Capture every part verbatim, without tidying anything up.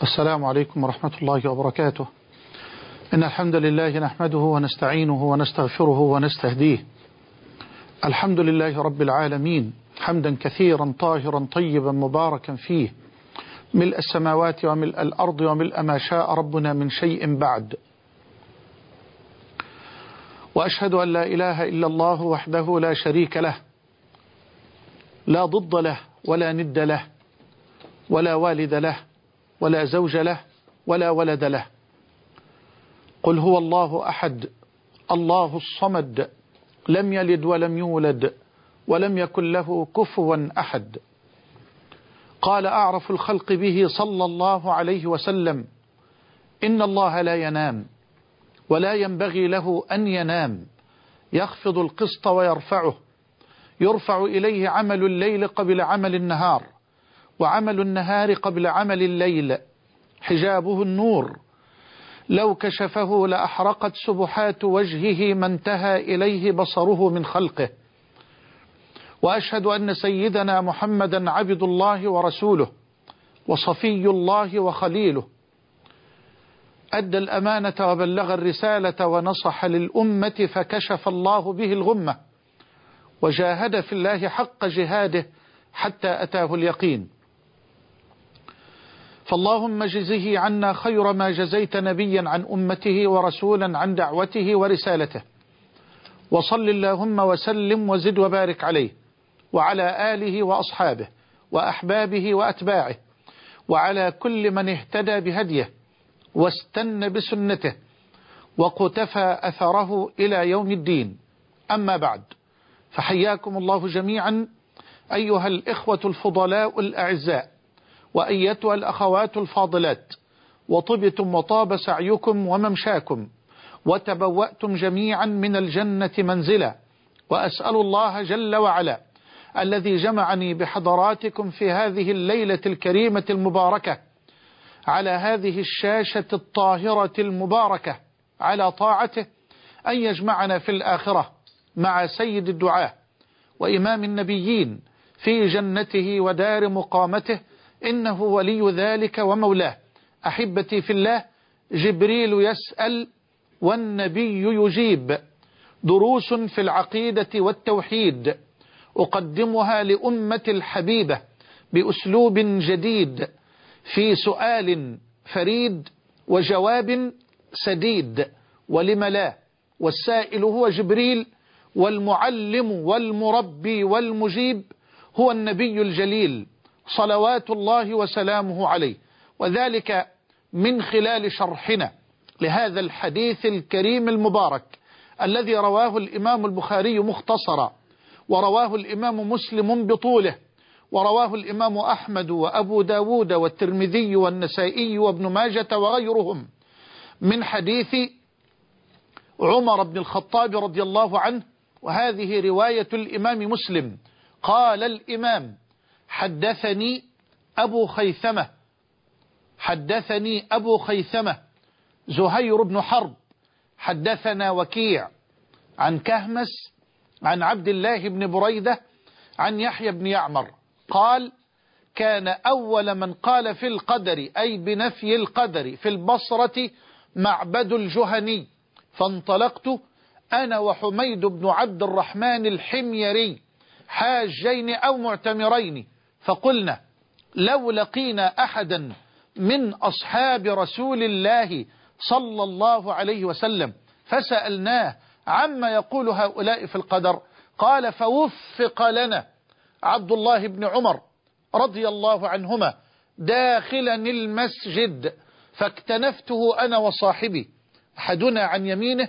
السلام عليكم ورحمة الله وبركاته. إن الحمد لله نحمده ونستعينه ونستغفره ونستهديه. الحمد لله رب العالمين حمدا كثيرا طاهرا طيبا مباركا فيه، ملء السماوات وملء الأرض وملء ما شاء ربنا من شيء بعد. وأشهد أن لا إله إلا الله وحده لا شريك له، لا ضد له ولا ند له ولا والد له ولا زوج له ولا ولد له. قل هو الله أحد الله الصمد لم يلد ولم يولد ولم يكن له كفوا أحد. قال أعرف الخلق به صلى الله عليه وسلم: إن الله لا ينام ولا ينبغي له أن ينام، يخفض القسط ويرفعه، يرفع إليه عمل الليل قبل عمل النهار، وعمل النهار قبل عمل الليل، حجابه النور، لو كشفه لأحرقت سبحات وجهه ما انتهى إليه بصره من خلقه. وأشهد أن سيدنا محمدا عبد الله ورسوله وصفي الله وخليله، أدى الأمانة وبلغ الرسالة ونصح للأمة فكشف الله به الغمة، وجاهد في الله حق جهاده حتى أتاه اليقين. فاللهم جزه عنا خير ما جزيت نبيا عن أمته ورسولا عن دعوته ورسالته، وصل اللهم وسلم وزد وبارك عليه وعلى آله وأصحابه وأحبابه وأتباعه وعلى كل من اهتدى بهديه واستنى بسنته وقتفى أثره إلى يوم الدين. أما بعد، فحياكم الله جميعا أيها الإخوة الفضلاء الأعزاء، وأيتها الأخوات الفاضلات، وطبتم وطاب سعيكم وممشاكم، وتبوأتم جميعا من الجنة منزلا. وأسأل الله جل وعلا الذي جمعني بحضراتكم في هذه الليلة الكريمة المباركة على هذه الشاشة الطاهرة المباركة على طاعته، أن يجمعنا في الآخرة مع سيد الدعاة وإمام النبيين في جنته ودار مقامته، إنه ولي ذلك ومولاه. أحبتي في الله، جبريل يسأل والنبي يجيب، دروس في العقيدة والتوحيد أقدمها لأمة الحبيبة بأسلوب جديد، في سؤال فريد وجواب سديد، ولم لا؟ والسائل هو جبريل، والمعلم والمربي والمجيب هو النبي الجليل صلوات الله وسلامه عليه. وذلك من خلال شرحنا لهذا الحديث الكريم المبارك الذي رواه الإمام البخاري مختصرا، ورواه الإمام مسلم بطوله، ورواه الإمام أحمد وأبو داود والترمذي والنسائي وابن ماجة وغيرهم، من حديث عمر بن الخطاب رضي الله عنه. وهذه رواية الإمام مسلم. قال الإمام: حدثني أبو خيثمة حدثني أبو خيثمة زهير بن حرب حدثنا وكيع عن كهمس عن عبد الله بن بريدة عن يحيى بن يعمر قال: كان أول من قال في القدر، أي بنفي القدر، في البصرة معبد الجهني، فانطلقت أنا وحميد بن عبد الرحمن الحميري حاجين أو معتمرين، فقلنا: لو لقينا أحدا من أصحاب رسول الله صلى الله عليه وسلم فسألناه عما يقول هؤلاء في القدر، قال: فوفق لنا عبد الله بن عمر رضي الله عنهما داخلا المسجد، فاكتنفته أنا وصاحبي، أحدنا عن يمينه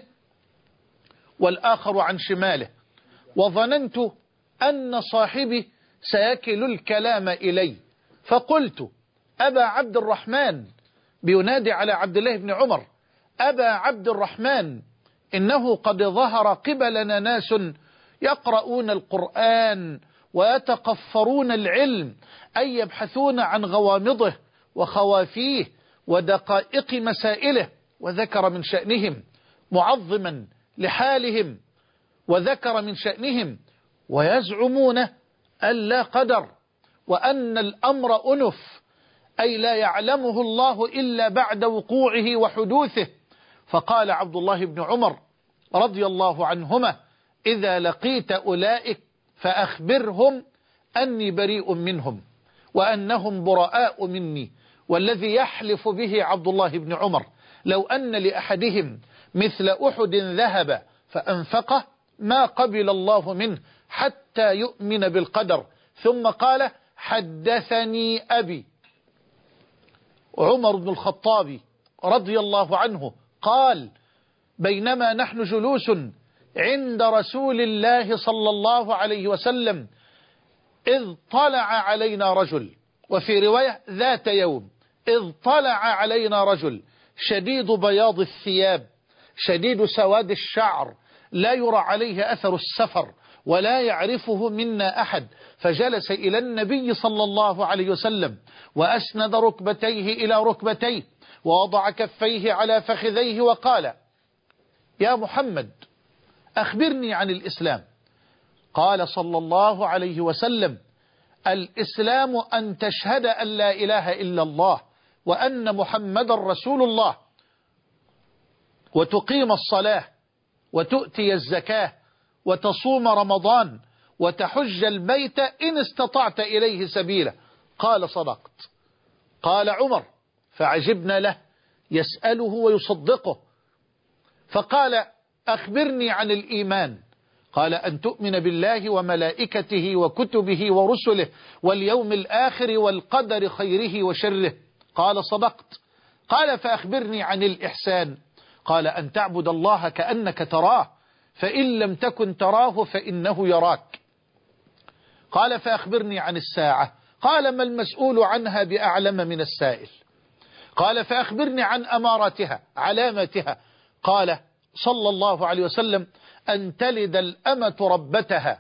والآخر عن شماله، وظننت أن صاحبي سيكل الكلام إلي، فقلت: أبا عبد الرحمن، بينادي على عبد الله بن عمر: أبا عبد الرحمن، إنه قد ظهر قبلنا ناس يقرؤون القرآن ويتقفرون العلم، أي يبحثون عن غوامضه وخوافيه ودقائق مسائله، وذكر من شأنهم معظما لحالهم، وذكر من شأنهم ويزعمون أن لا قدر وأن الأمر أنف، أي لا يعلمه الله إلا بعد وقوعه وحدوثه. فقال عبد الله بن عمر رضي الله عنهما: إذا لقيت أولئك فأخبرهم أني بريء منهم وأنهم براء مني. والذي يحلف به عبد الله بن عمر لو أن لأحدهم مثل أحد ذهب فأنفقه ما قبل الله منه حتى يؤمن بالقدر. ثم قال: حدثني أبي. عمر بن الخطاب رضي الله عنه قال: بينما نحن جلوس عند رسول الله صلى الله عليه وسلم إذ طلع علينا رجل، وفي رواية ذات يوم إذ طلع علينا رجل شديد بياض الثياب شديد سواد الشعر لا يرى عليه أثر السفر ولا يعرفه منا أحد، فجلس إلى النبي صلى الله عليه وسلم وأسند ركبتيه إلى ركبتيه ووضع كفيه على فخذيه وقال: يا محمد أخبرني عن الإسلام. قال صلى الله عليه وسلم: الإسلام أن تشهد أن لا إله إلا الله وأن محمد رسول الله، وتقيم الصلاة وتؤتي الزكاة وتصوم رمضان وتحج البيت إن استطعت إليه سبيلا. قال: صدقت. قال عمر فعجبنا له يسأله ويصدقه، فقال: أخبرني عن الإيمان. قال: أن تؤمن بالله وملائكته وكتبه ورسله واليوم الآخر والقدر خيره وشره. قال: صدقت. قال: فأخبرني عن الإحسان. قال: أن تعبد الله كأنك تراه فإن لم تكن تراه فإنه يراك. قال: فأخبرني عن الساعة. قال: ما المسؤول عنها بأعلم من السائل. قال: فأخبرني عن أمارتها علامتها. قال صلى الله عليه وسلم: أن تلد الأمة ربتها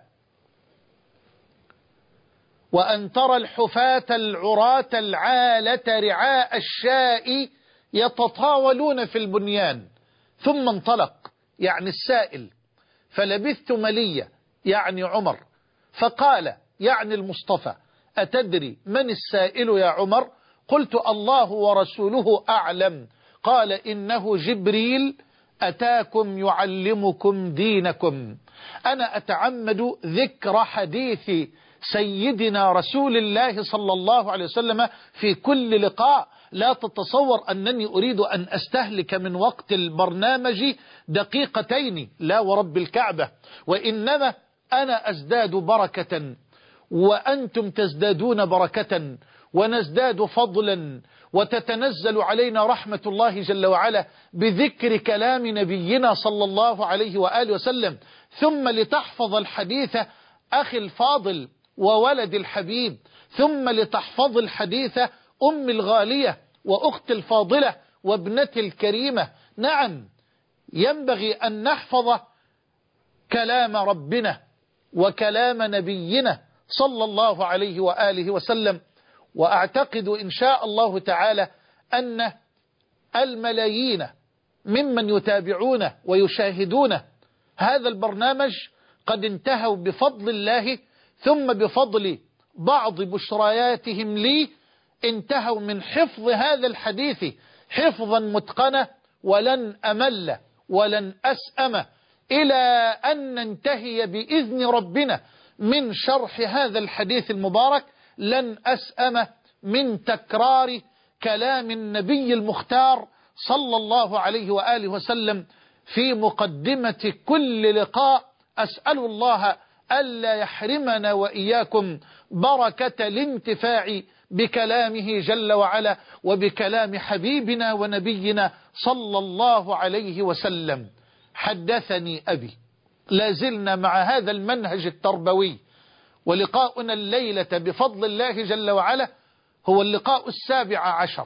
وأن ترى الحفاة العراة العالة رعاء الشاء يتطاولون في البنيان. ثم انطلق، يعني السائل، فلبثت مليا، يعني عمر، فقال، يعني المصطفى: أتدري من السائل يا عمر؟ قلت: الله ورسوله أعلم. قال: إنه جبريل أتاكم يعلمكم دينكم. أنا أتعمد ذكر حديث سيدنا رسول الله صلى الله عليه وسلم في كل لقاء. لا تتصور أنني أريد أن أستهلك من وقت البرنامج دقيقتين، لا ورب الكعبة، وإنما أنا أزداد بركة وأنتم تزدادون بركة ونزداد فضلا، وتتنزل علينا رحمة الله جل وعلا بذكر كلام نبينا صلى الله عليه وآله وسلم. ثم لتحفظ الحديث أخي الفاضل وولد الحبيب، ثم لتحفظ الحديث أم الغالية وأخت الفاضلة وابنتي الكريمة. نعم، ينبغي أن نحفظ كلام ربنا وكلام نبينا صلى الله عليه وآله وسلم. وأعتقد إن شاء الله تعالى أن الملايين ممن يتابعون ويشاهدون هذا البرنامج قد انتهوا بفضل الله ثم بفضل بعض بشرياتهم لي انتهوا من حفظ هذا الحديث حفظا متقنا، ولن أمل ولن أسأم إلى أن ننتهي بإذن ربنا من شرح هذا الحديث المبارك. لن أسأم من تكرار كلام النبي المختار صلى الله عليه وآله وسلم في مقدمة كل لقاء. أسأل الله ألا يحرمنا وإياكم بركة الانتفاع بكلامه جل وعلا وبكلام حبيبنا ونبينا صلى الله عليه وسلم. حدثني أبي. لازلنا مع هذا المنهج التربوي، ولقاؤنا الليلة بفضل الله جل وعلا هو اللقاء السابع عشر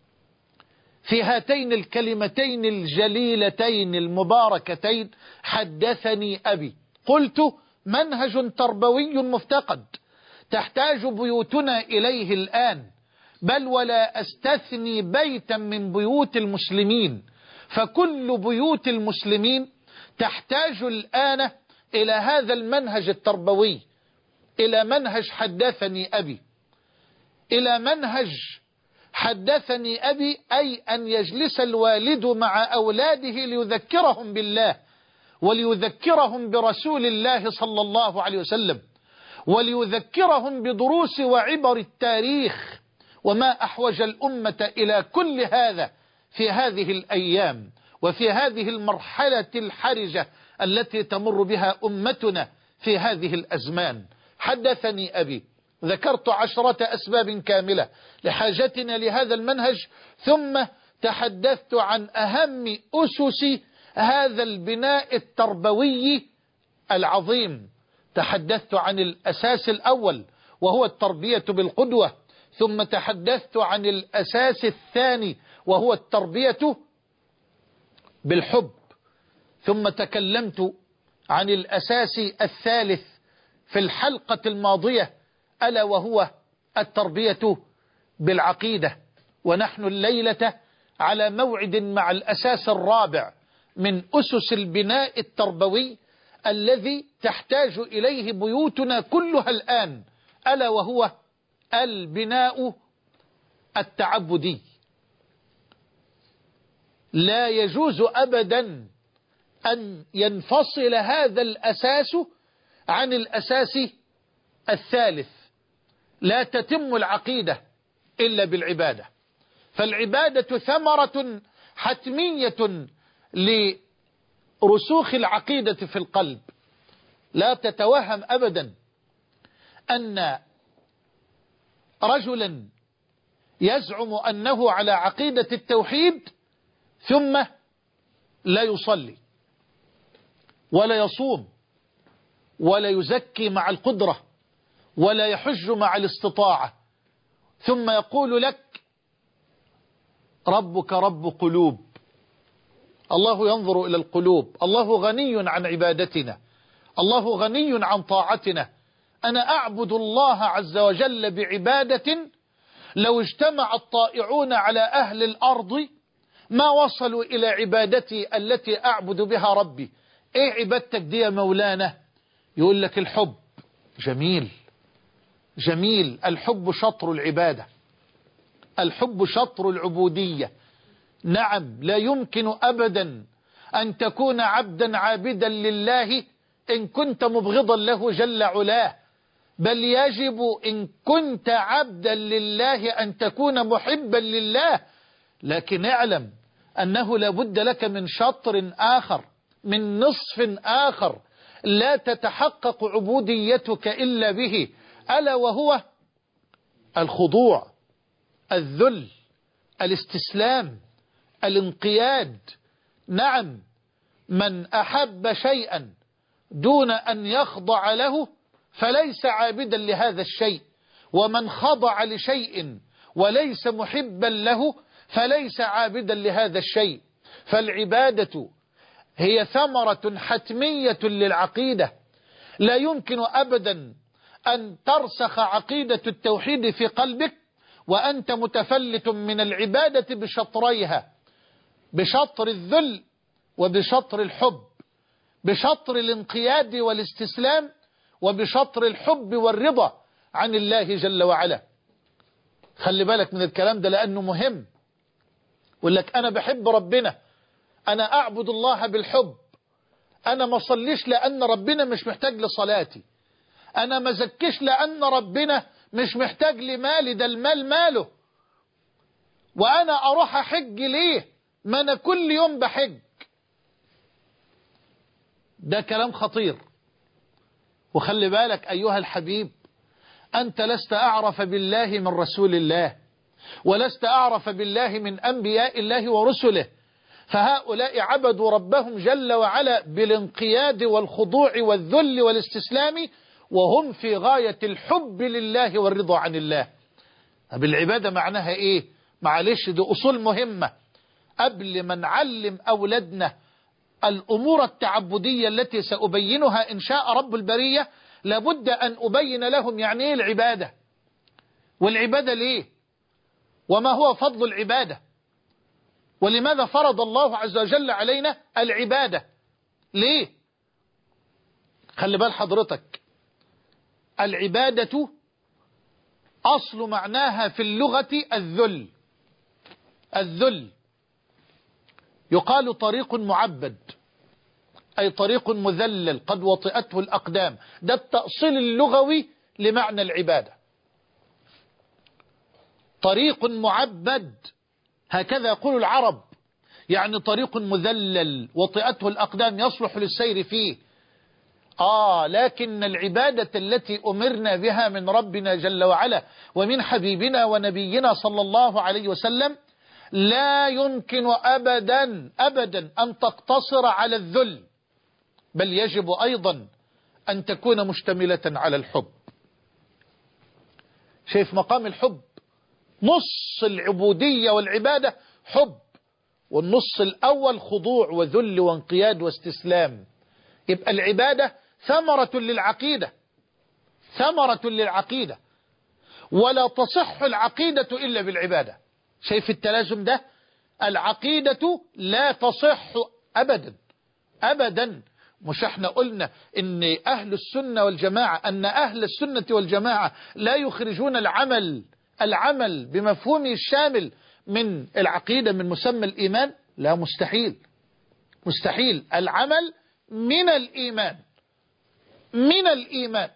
في هاتين الكلمتين الجليلتين المباركتين: حدثني أبي. قلت: منهج تربوي مفتقد تحتاج بيوتنا إليه الآن، بل ولا أستثني بيتا من بيوت المسلمين، فكل بيوت المسلمين تحتاج الآن إلى هذا المنهج التربوي، إلى منهج حدثني أبي، إلى منهج حدثني أبي أي أن يجلس الوالد مع أولاده ليذكرهم بالله وليذكرهم برسول الله صلى الله عليه وسلم وليذكرهم بدروس وعبر التاريخ. وما أحوج الأمة إلى كل هذا في هذه الأيام وفي هذه المرحلة الحرجة التي تمر بها أمتنا في هذه الأزمان. حدثني أبي، ذكرت عشرة أسباب كاملة لحاجتنا لهذا المنهج، ثم تحدثت عن أهم أسس هذا البناء التربوي العظيم. تحدثت عن الأساس الأول وهو التربية بالقدوة، ثم تحدثت عن الأساس الثاني وهو التربية بالحب، ثم تكلمت عن الأساس الثالث في الحلقة الماضية ألا وهو التربية بالعقيدة. ونحن الليلة على موعد مع الأساس الرابع من أسس البناء التربوي الذي تحتاج إليه بيوتنا كلها الآن، ألا وهو البناء التعبدي. لا يجوز أبدا أن ينفصل هذا الأساس عن الأساس الثالث. لا تتم العقيدة إلا بالعبادة، فالعبادة ثمرة حتمية لرسوخ العقيدة في القلب. لا تتوهم أبدا أن رجلا يزعم أنه على عقيدة التوحيد ثم لا يصلي ولا يصوم ولا يزكي مع القدرة ولا يحج مع الاستطاعة، ثم يقول لك ربك رب قلوب، الله ينظر إلى القلوب، الله غني عن عبادتنا، الله غني عن طاعتنا، أنا أعبد الله عز وجل بعبادة لو اجتمع الطائعون على أهل الأرض ما وصلوا إلى عبادتي التي أعبد بها ربي. إيه عبادتك دي يا مولانا؟ يقول لك الحب. جميل جميل، الحب شطر العبادة، الحب شطر العبودية. نعم، لا يمكن أبدا أن تكون عبدا عابدا لله إن كنت مبغضا له جل علاه، بل يجب إن كنت عبدا لله أن تكون محبا لله. لكن اعلم أنه لا بد لك من شطر آخر، من نصف آخر لا تتحقق عبوديتك إلا به، ألا وهو الخضوع، الذل، الاستسلام، الانقياد. نعم، من أحب شيئا دون أن يخضع له فليس عابدا لهذا الشيء، ومن خضع لشيء وليس محبا له فليس عابدا لهذا الشيء. فالعبادة هي ثمرة حتمية للعقيدة. لا يمكن أبدا أن ترسخ عقيدة التوحيد في قلبك وأنت متفلت من العبادة بشطريها، بشطر الذل وبشطر الحب، بشطر الانقياد والاستسلام وبشطر الحب والرضا عن الله جل وعلا. خلي بالك من الكلام ده لأنه مهم. يقول لك أنا بحب ربنا، أنا أعبد الله بالحب، أنا ما صليش لأن ربنا مش محتاج لصلاتي، أنا ما زكيش لأن ربنا مش محتاج لمالي، ده المال ماله، وأنا أروح أحج ليه ما أنا كل يوم بحج. ده كلام خطير. وخلي بالك أيها الحبيب، أنت لست أعرف بالله من رسول الله، ولست أعرف بالله من أنبياء الله ورسله، فهؤلاء عبدوا ربهم جل وعلا بالانقياد والخضوع والذل والاستسلام وهم في غاية الحب لله والرضا عن الله. بالعبادة معناها إيه؟ معلش دي أصول مهمة قبل ما نعلم أولادنا الأمور التعبدية التي سأبينها إن شاء رب البرية. لابد أن أبين لهم يعني إيه العبادة، والعبادة ليه، وما هو فضل العبادة، ولماذا فرض الله عز وجل علينا العبادة ليه. خلي بال حضرتك، العبادة أصل معناها في اللغة الذل. الذل يقال طريق معبد، أي طريق مذلل قد وطئته الأقدام. ده التأصيل اللغوي لمعنى العبادة، طريق معبد، هكذا يقول العرب، يعني طريق مذلل وطئته الأقدام يصلح للسير فيه. آه لكن العبادة التي أمرنا بها من ربنا جل وعلا ومن حبيبنا ونبينا صلى الله عليه وسلم لا يمكن أبدا أبدا أن تقتصر على الذل، بل يجب أيضا أن تكون مشتملة على الحب. شايف مقام الحب؟ نص العبودية والعبادة حب، والنص الأول خضوع وذل وانقياد واستسلام. يبقى العبادة ثمرة للعقيدة، ثمرة للعقيدة، ولا تصح العقيدة إلا بالعبادة. شايف التلازم ده؟ العقيدة لا تصح أبدا أبدا. مش احنا قلنا ان أهل السنة والجماعة أن أهل السنة والجماعة لا يخرجون العمل العمل بمفهومه الشامل من العقيدة من مسمى الإيمان؟ لا، مستحيل مستحيل. العمل من الإيمان، من الإيمان.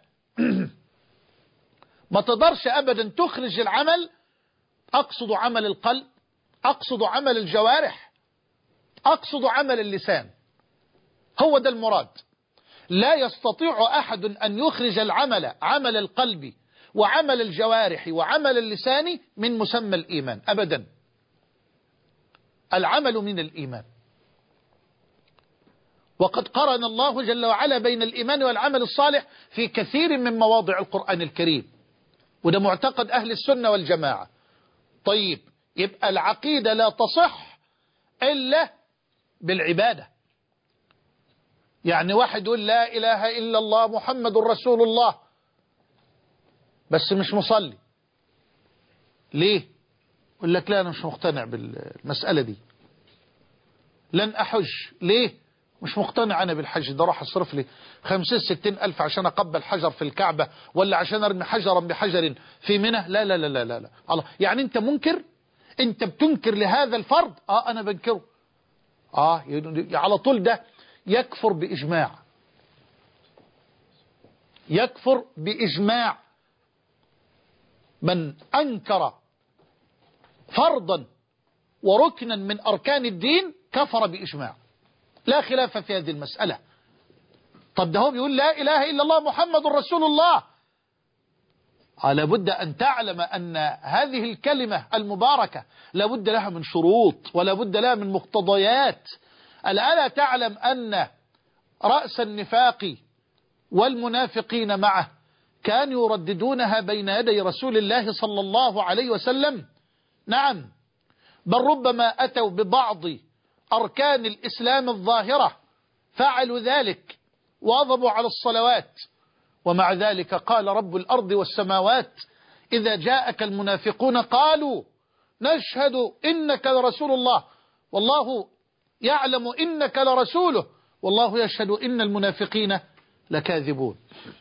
ما تقدرش أبدا تخرج العمل، أقصد عمل القلب، أقصد عمل الجوارح، أقصد عمل اللسان، هو ده المراد. لا يستطيع أحد أن يخرج العمل، عمل القلب وعمل الجوارح وعمل اللسان، من مسمى الإيمان أبدا. العمل من الإيمان. وقد قرن الله جل وعلا بين الإيمان والعمل الصالح في كثير من مواضع القرآن الكريم، وده معتقد أهل السنة والجماعة. طيب، يبقى العقيدة لا تصح إلا بالعبادة. يعني واحد يقول لا إله إلا الله محمد رسول الله بس مش مصلي، ليه؟ يقول لك لا أنا مش مقتنع بالمسألة دي. لن أحج، ليه؟ مش مقتنع أنا بالحج ده، راح أصرف لي خمسين ستين ألف عشان أقبل حجر في الكعبة، ولا عشان أرمي حجرا بحجر في منى. لا لا لا لا لا, لا. الله، يعني أنت منكر؟ أنت بتنكر لهذا الفرض؟ آه أنا بنكره. آه على طول ده يكفر بإجماع، يكفر بإجماع. من أنكر فرضا وركنا من أركان الدين كفر بإجماع، لا خلاف في هذه المسألة. طب ده هو بيقول لا إله إلا الله محمد رسول الله، لابد أن تعلم أن هذه الكلمة المباركة لابد لها من شروط ولابد لها من مقتضيات. ألا تعلم أن رأس النفاق والمنافقين معه كانوا يرددونها بين يدي رسول الله صلى الله عليه وسلم؟ نعم، بل ربما أتوا ببعض أركان الإسلام الظاهرة فعلوا ذلك واظبوا على الصلوات، ومع ذلك قال رب الأرض والسماوات إذا جاءك المنافقون قالوا نشهد إنك لرسول الله والله يعلم إنك لرسوله والله يشهد إن المنافقين لكاذبون.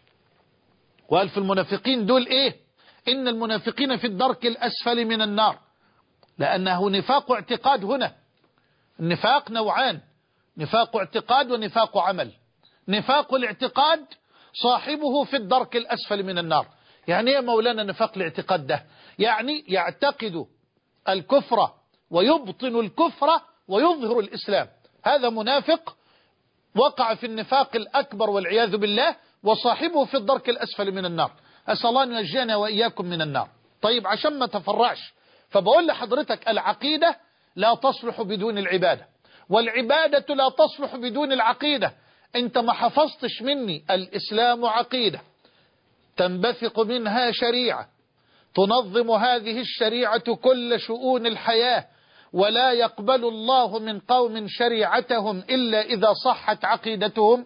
وقال في المنافقين دول إيه؟ إن المنافقين في الدرك الأسفل من النار، لأنه نفاق اعتقاد. هنا النفاق نوعان، نفاق اعتقاد ونفاق عمل. نفاق الاعتقاد صاحبه في الدرك الأسفل من النار. يعني ايه مولانا نفاق الاعتقاد ده؟ يعني يعتقد الكفر ويبطن الكفر ويظهر الإسلام، هذا منافق وقع في النفاق الأكبر والعياذ بالله، وصاحبه في الدرك الأسفل من النار. أسأل الله أن ينجينا وإياكم من النار. طيب، عشان ما تفرعش، فبقول لحضرتك العقيدة لا تصلح بدون العبادة، والعبادة لا تصلح بدون العقيدة. انت ما حفظتش مني الإسلام عقيدة تنبثق منها شريعة تنظم هذه الشريعة كل شؤون الحياة، ولا يقبل الله من قوم شريعتهم إلا إذا صحت عقيدتهم.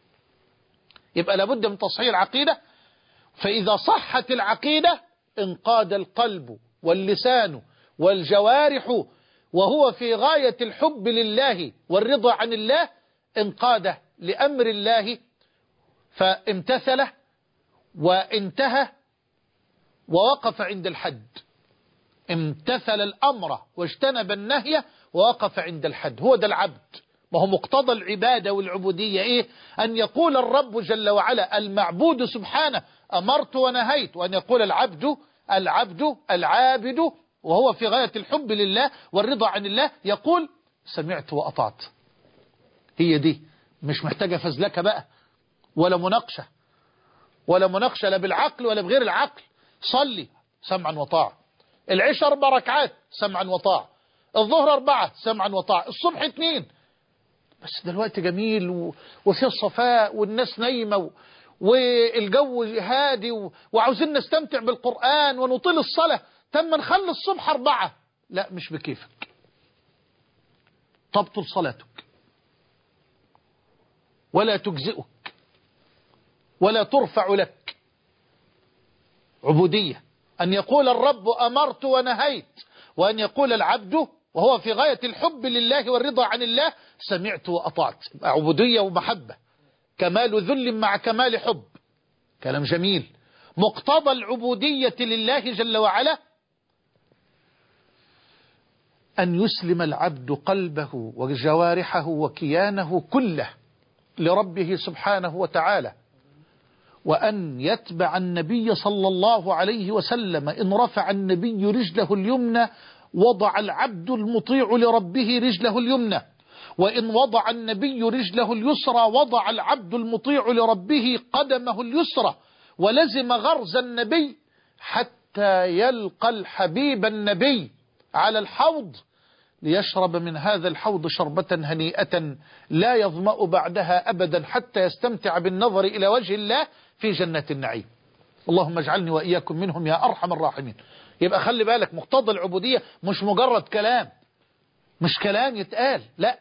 يبقى لابد من تصحيح العقيدة. فإذا صحت العقيدة انقاد القلب واللسان والجوارح، وهو في غاية الحب لله والرضا عن الله، انقاد لأمر الله فامتثله وانتهى ووقف عند الحد. امتثل الأمر واجتنب النهي ووقف عند الحد. هو ده العبد. ما هو مقتضى العبادة والعبودية إيه؟ أن يقول الرب جل وعلا المعبود سبحانه أمرت ونهيت، وأن يقول العبد العبد العابد وهو في غاية الحب لله والرضا عن الله يقول سمعت وأطعت. هي دي مش محتاجة فزلكة بقى ولا مناقشة، ولا مناقشة لا بالعقل ولا بغير العقل. صلي سمعا وطاعة، العشاء أربع ركعات سمعا وطاعة، الظهر أربعة سمعا وطاعة، الصبح اتنين. بس دلوقتي جميل و... وفي الصفاء والناس نايمة و... والجو هادي و... وعاوزين نستمتع بالقرآن ونطيل الصلاة، تم نخلي الصبح أربعة. لا مش بكيفك، تبطل صلاتك ولا تجزئك ولا ترفع لك. عبودية أن يقول الرب أمرت ونهيت، وأن يقول العبد وهو في غاية الحب لله والرضا عن الله سمعت وأطعت. عبودية ومحبة، كمال ذل مع كمال حب. كلام جميل. مقتضى العبودية لله جل وعلا أن يسلم العبد قلبه وجوارحه وكيانه كله لربه سبحانه وتعالى، وأن يتبع النبي صلى الله عليه وسلم. إن رفع النبي رجله اليمنى وضع العبد المطيع لربه رجله اليمنى، وإن وضع النبي رجله اليسرى وضع العبد المطيع لربه قدمه اليسرى، ولزم غرز النبي حتى يلقى الحبيب النبي على الحوض ليشرب من هذا الحوض شربة هنيئة لا يظمأ بعدها أبدا حتى يستمتع بالنظر إلى وجه الله في جنة النعيم. اللهم اجعلني وإياكم منهم يا أرحم الراحمين. يبقى خلي بالك، مقتضى العبودية مش مجرد كلام، مش كلام يتقال، لا،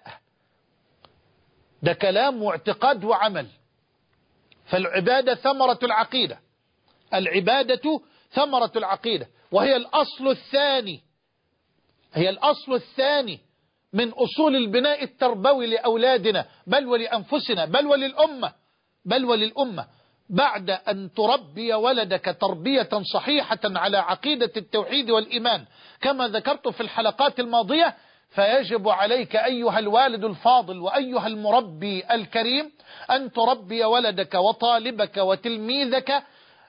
ده كلام واعتقاد وعمل. فالعبادة ثمرة العقيدة، العبادة ثمرة العقيدة، وهي الأصل الثاني، هي الأصل الثاني من أصول البناء التربوي لأولادنا بل ولأنفسنا بل وللأمة بل وللأمة. بعد أن تربي ولدك تربية صحيحة على عقيدة التوحيد والإيمان كما ذكرت في الحلقات الماضية، فيجب عليك أيها الوالد الفاضل وأيها المربي الكريم أن تربي ولدك وطالبك وتلميذك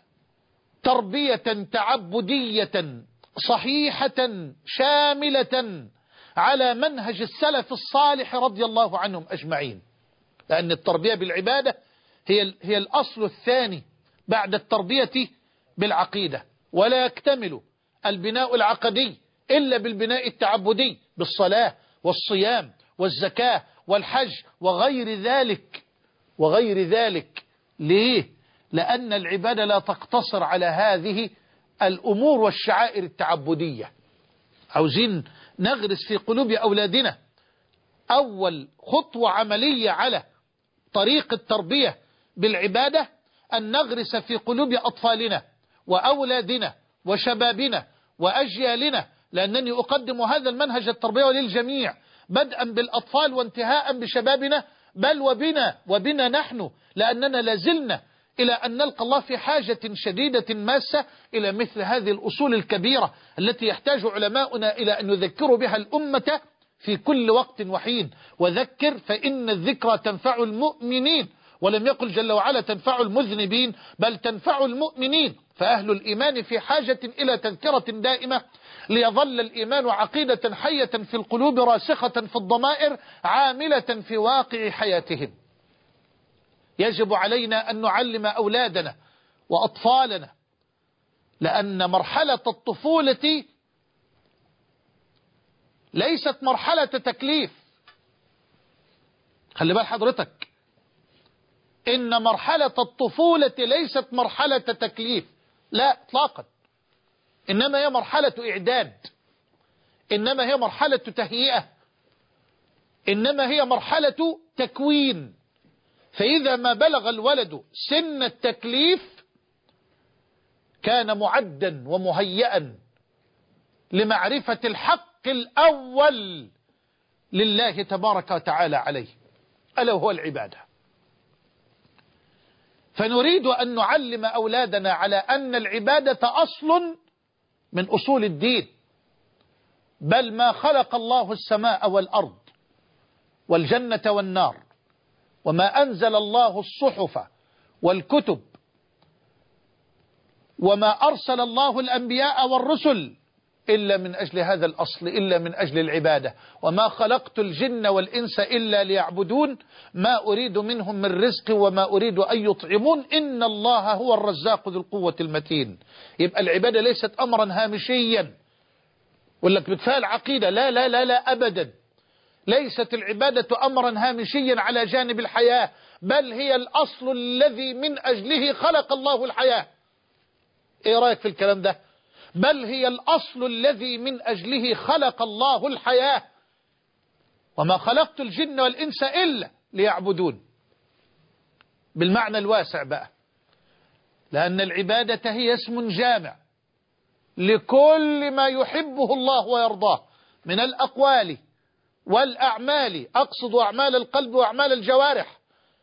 تربية تعبدية صحيحة شاملة على منهج السلف الصالح رضي الله عنهم أجمعين. لأن التربية بالعبادة هي هي الأصل الثاني بعد التربية بالعقيدة، ولا يكتمل البناء العقدي إلا بالبناء التعبدي بالصلاة والصيام والزكاة والحج وغير ذلك وغير ذلك. ليه؟ لأن العبادة لا تقتصر على هذه الأمور والشعائر التعبدية. عاوزين نغرس في قلوب أولادنا أول خطوة عملية على طريق التربية بالعبادة، أن نغرس في قلوب أطفالنا وأولادنا وشبابنا وأجيالنا، لأنني أقدم هذا المنهج التربوي للجميع بدءا بالأطفال وانتهاء بشبابنا بل وبنا وبنا نحن، لأننا لازلنا إلى أن نلقى الله في حاجة شديدة ماسة إلى مثل هذه الأصول الكبيرة التي يحتاج علماؤنا إلى أن يذكروا بها الأمة في كل وقت وحين. وذكر فإن الذكرى تنفع المؤمنين، ولم يقل جل وعلا تنفع المذنبين بل تنفع المؤمنين. فأهل الإيمان في حاجة إلى تذكرة دائمة ليظل الإيمان عقيدة حية في القلوب راسخة في الضمائر عاملة في واقع حياتهم. يجب علينا أن نعلم أولادنا وأطفالنا، لأن مرحلة الطفولة ليست مرحلة تكليف. خلي بال حضرتك، إن مرحلة الطفولة ليست مرحلة تكليف، لا اطلاقا، إنما هي مرحلة إعداد، إنما هي مرحلة تهيئة، إنما هي مرحلة تكوين. فإذا ما بلغ الولد سن التكليف كان معدا ومهيئا لمعرفة الحق الأول لله تبارك وتعالى عليه، ألا وهو العبادة. فنريد أن نعلم أولادنا على أن العبادة أصل من أصول الدين، بل ما خلق الله السماء والأرض والجنة والنار، وما أنزل الله الصحف والكتب، وما أرسل الله الأنبياء والرسل إلا من أجل هذا الأصل، إلا من أجل العبادة. وما خلقت الجن والإنس إلا ليعبدون ما أريد منهم من رزق وما أريد أن يطعمون إن الله هو الرزاق ذو القوة المتين. يبقى العبادة ليست أمرا هامشيا ولا بتفعل عقيدة، لا لا لا لا أبدا. ليست العبادة أمرا هامشيا على جانب الحياة، بل هي الأصل الذي من أجله خلق الله الحياة. إيه رأيك في الكلام ده؟ بل هي الأصل الذي من أجله خلق الله الحياة. وما خلقت الجن والإنس إلا ليعبدون بالمعنى الواسع بقى، لأن العبادة هي اسم جامع لكل ما يحبه الله ويرضاه من الأقوال والأعمال، أقصد أعمال القلب وأعمال الجوارح،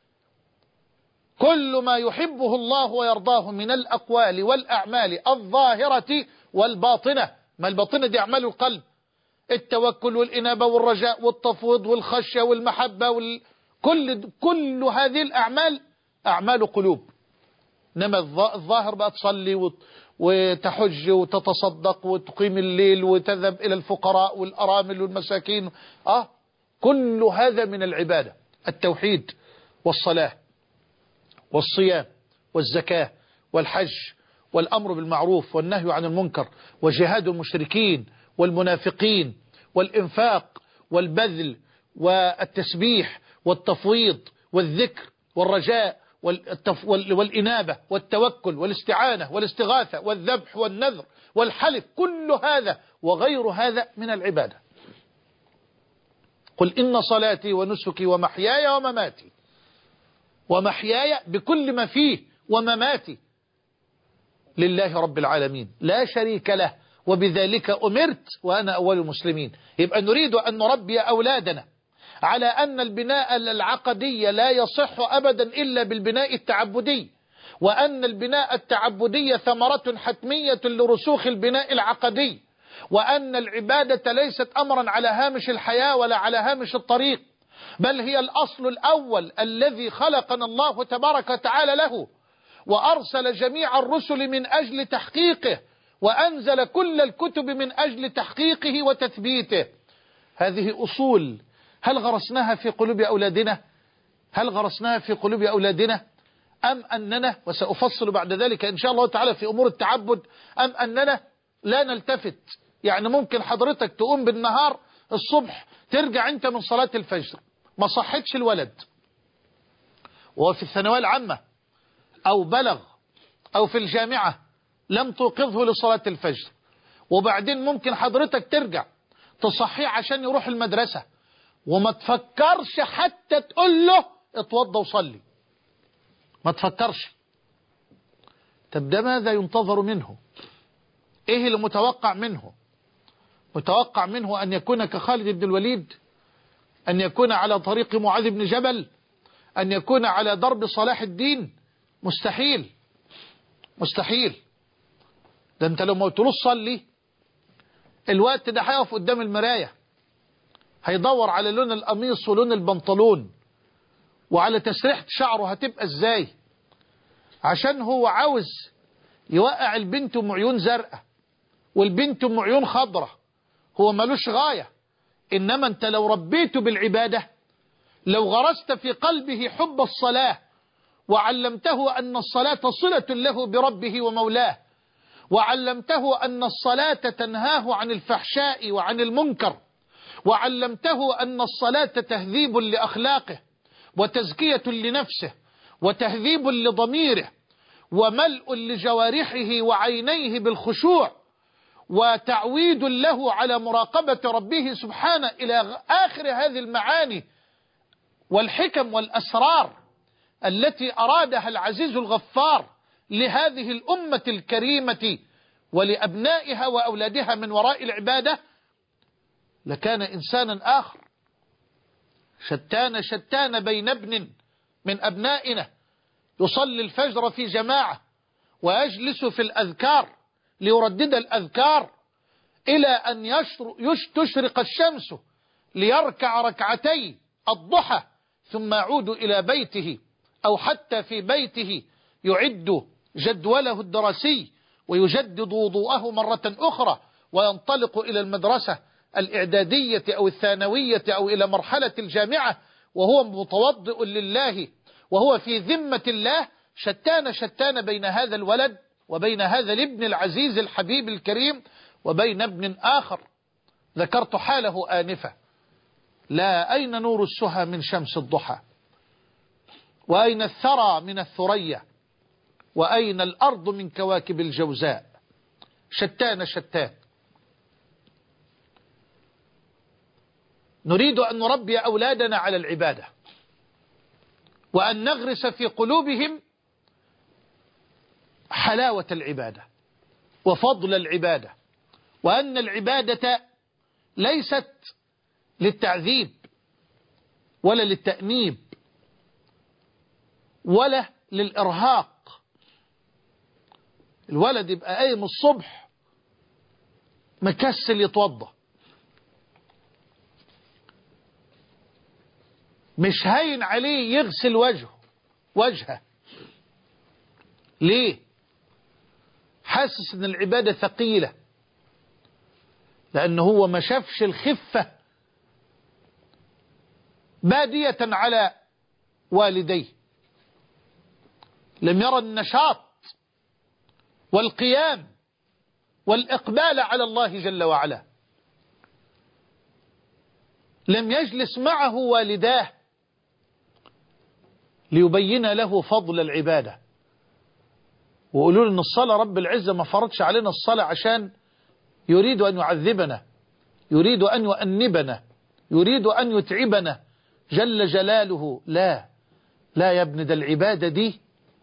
كل ما يحبه الله ويرضاه من الأقوال والأعمال الظاهرة والباطنة. ما الباطنة دي أعمال القلب، التوكل والإنابة والرجاء والتفويض والخشية والمحبة وال... كل كل هذه الأعمال أعمال قلوب. إنما الظاهر بقى تصلي وت... وتحج وتتصدق وتقيم الليل وتذهب إلى الفقراء والأرامل والمساكين، آه كل هذا من العبادة. التوحيد والصلاة والصيام والزكاة والحج والأمر بالمعروف والنهي عن المنكر وجهاد المشركين والمنافقين والإنفاق والبذل والتسبيح والتفويض والذكر والرجاء والتف... والإنابة والتوكل والاستعانة والاستغاثة والذبح والنذر والحلف، كل هذا وغير هذا من العبادة. قل إن صلاتي ونسكي ومحياي ومماتي، ومحياي بكل ما فيه ومماتي لله رب العالمين لا شريك له وبذلك أمرت وأنا أول المسلمين. يبقى نريد أن نربي أولادنا على أن البناء العقدي لا يصح أبدا إلا بالبناء التعبدي، وأن البناء التعبدي ثمرة حتمية لرسوخ البناء العقدي، وأن العبادة ليست أمرا على هامش الحياة ولا على هامش الطريق، بل هي الأصل الأول الذي خلقنا الله تبارك وتعالى له، وأرسل جميع الرسل من أجل تحقيقه، وأنزل كل الكتب من أجل تحقيقه وتثبيته. هذه أصول هل غرسناها في قلوب أولادنا؟ هل غرسناها في قلوب أولادنا أم أننا، وسأفصل بعد ذلك إن شاء الله تعالى في أمور التعبد، أم أننا لا نلتفت؟ يعني ممكن حضرتك تقوم بالنهار الصبح ترجع أنت من صلاة الفجر ما صحتش الولد وهو في الثانوية العامة أو بلغ أو في الجامعة لم توقظه لصلاة الفجر، وبعدين ممكن حضرتك ترجع تصحيه عشان يروح المدرسة وما تفكرش حتى تقول له اتوضى وصلي، ما تفكرش. طب ده ماذا ينتظر منه؟ ايه اللي متوقع منه؟ متوقع منه أن يكون كخالد بن الوليد، أن يكون على طريق معاذ بن جبل، أن يكون على درب صلاح الدين؟ مستحيل مستحيل. ده انت لو ما قلتلوش صلي الوقت ده هيقف قدام المراية هيدور على لون القميص ولون البنطلون وعلى تسريحة شعره هتبقى ازاي، عشان هو عاوز يوقع البنت ام عيون زرقاء والبنت ام عيون خضراء، هو ملوش غاية. انما انت لو ربيته بالعبادة، لو غرست في قلبه حب الصلاة وعلمته أن الصلاة صلة له بربه ومولاه، وعلمته أن الصلاة تنهاه عن الفحشاء وعن المنكر، وعلمته أن الصلاة تهذيب لأخلاقه وتزكية لنفسه وتهذيب لضميره وملء لجوارحه وعينيه بالخشوع وتعويد له على مراقبة ربه سبحانه إلى آخر هذه المعاني والحكم والأسرار التي أرادها العزيز الغفار لهذه الأمة الكريمة ولأبنائها وأولادها من وراء العبادة، لكان إنسانا آخر. شتان شتان بين ابن من أبنائنا يصلي الفجر في جماعة ويجلس في الأذكار ليردد الأذكار، إلى أن يش تشرق الشمس ليركع ركعتي الضحى ثم يعود إلى بيته، أو حتى في بيته يعد جدوله الدراسي ويجدد وضوءه مرة أخرى وينطلق إلى المدرسة الإعدادية أو الثانوية أو إلى مرحلة الجامعة وهو متوضئ لله وهو في ذمة الله. شتان شتان بين هذا الولد وبين هذا الابن العزيز الحبيب الكريم وبين ابن آخر ذكرت حاله آنفة. لا، أين نور السهى من شمس الضحى؟ وأين الثرى من الثريا؟ وأين الأرض من كواكب الجوزاء؟ شتان شتان. نريد أن نربي أولادنا على العبادة، وأن نغرس في قلوبهم حلاوة العبادة وفضل العبادة، وأن العبادة ليست للتعذيب ولا للتأنيب ولا للإرهاق. الولد يبقى قايم الصبح مكسل يتوضى، مش هين عليه يغسل وجهه وجهه. ليه؟ حاسس ان العبادة ثقيلة، لأنه هو ما شافش الخفة بادية على والديه، لم يرى النشاط والقيام والإقبال على الله جل وعلا، لم يجلس معه والداه ليبين له فضل العبادة وقولوا له ان الصلاة رب العزة ما فرضش علينا الصلاة عشان يريد أن يعذبنا، يريد أن يؤنبنا، يريد أن يتعبنا جل جلاله. لا لا يا ابن، ده العبادة دي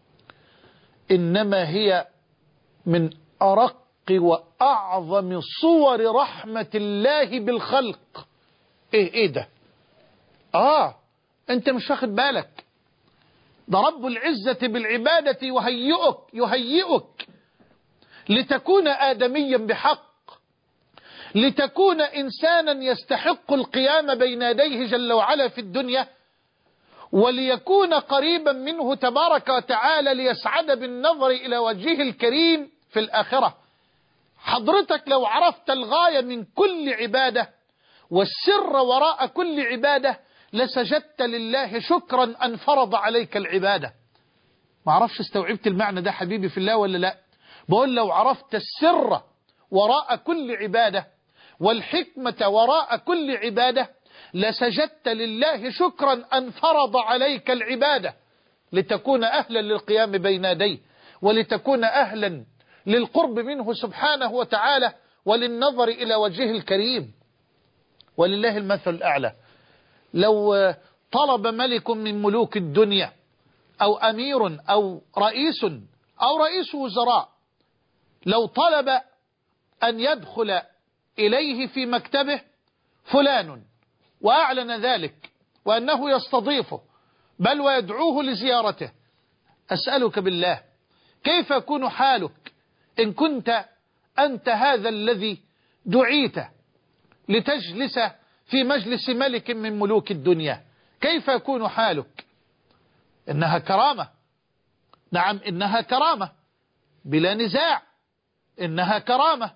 إنما هي من أرق وأعظم صور رحمة الله بالخلق. إيه إيه ده؟ آه أنت مش واخد بالك، ده رب العزة بالعبادة يهيئك يهيئك لتكون آدميا بحق، لتكون إنسانا يستحق القيام بين يديه جل وعلا في الدنيا، وليكون قريبا منه تبارك وتعالى ليسعد بالنظر إلى وجهه الكريم في الآخرة. حضرتك لو عرفت الغاية من كل عبادة والسر وراء كل عبادة لسجدت لله شكرا أن فرض عليك العبادة. ما عرفش استوعبت المعنى ده حبيبي في الله ولا لا؟ بقول لو عرفت السر وراء كل عبادة والحكمة وراء كل عبادة لسجدت لله شكرا أن فرض عليك العبادة لتكون أهلا للقيام بين يديه، ولتكون أهلا للقرب منه سبحانه وتعالى وللنظر إلى وجهه الكريم. ولله المثل الأعلى. لو طلب ملك من ملوك الدنيا أو أمير أو رئيس أو رئيس وزراء، لو طلب أن يدخل إليه في مكتبه فلان وأعلن ذلك وأنه يستضيفه بل ويدعوه لزيارته، أسألك بالله كيف يكون حالك إن كنت أنت هذا الذي دعيت لتجلس في مجلس ملك من ملوك الدنيا؟ كيف يكون حالك؟ إنها كرامة، نعم إنها كرامة بلا نزاع، إنها كرامة،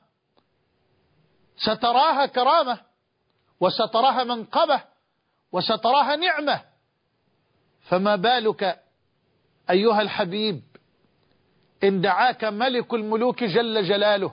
ستراها كرامة وستراها منقبة وستراها نعمة. فما بالك أيها الحبيب إن دعاك ملك الملوك جل جلاله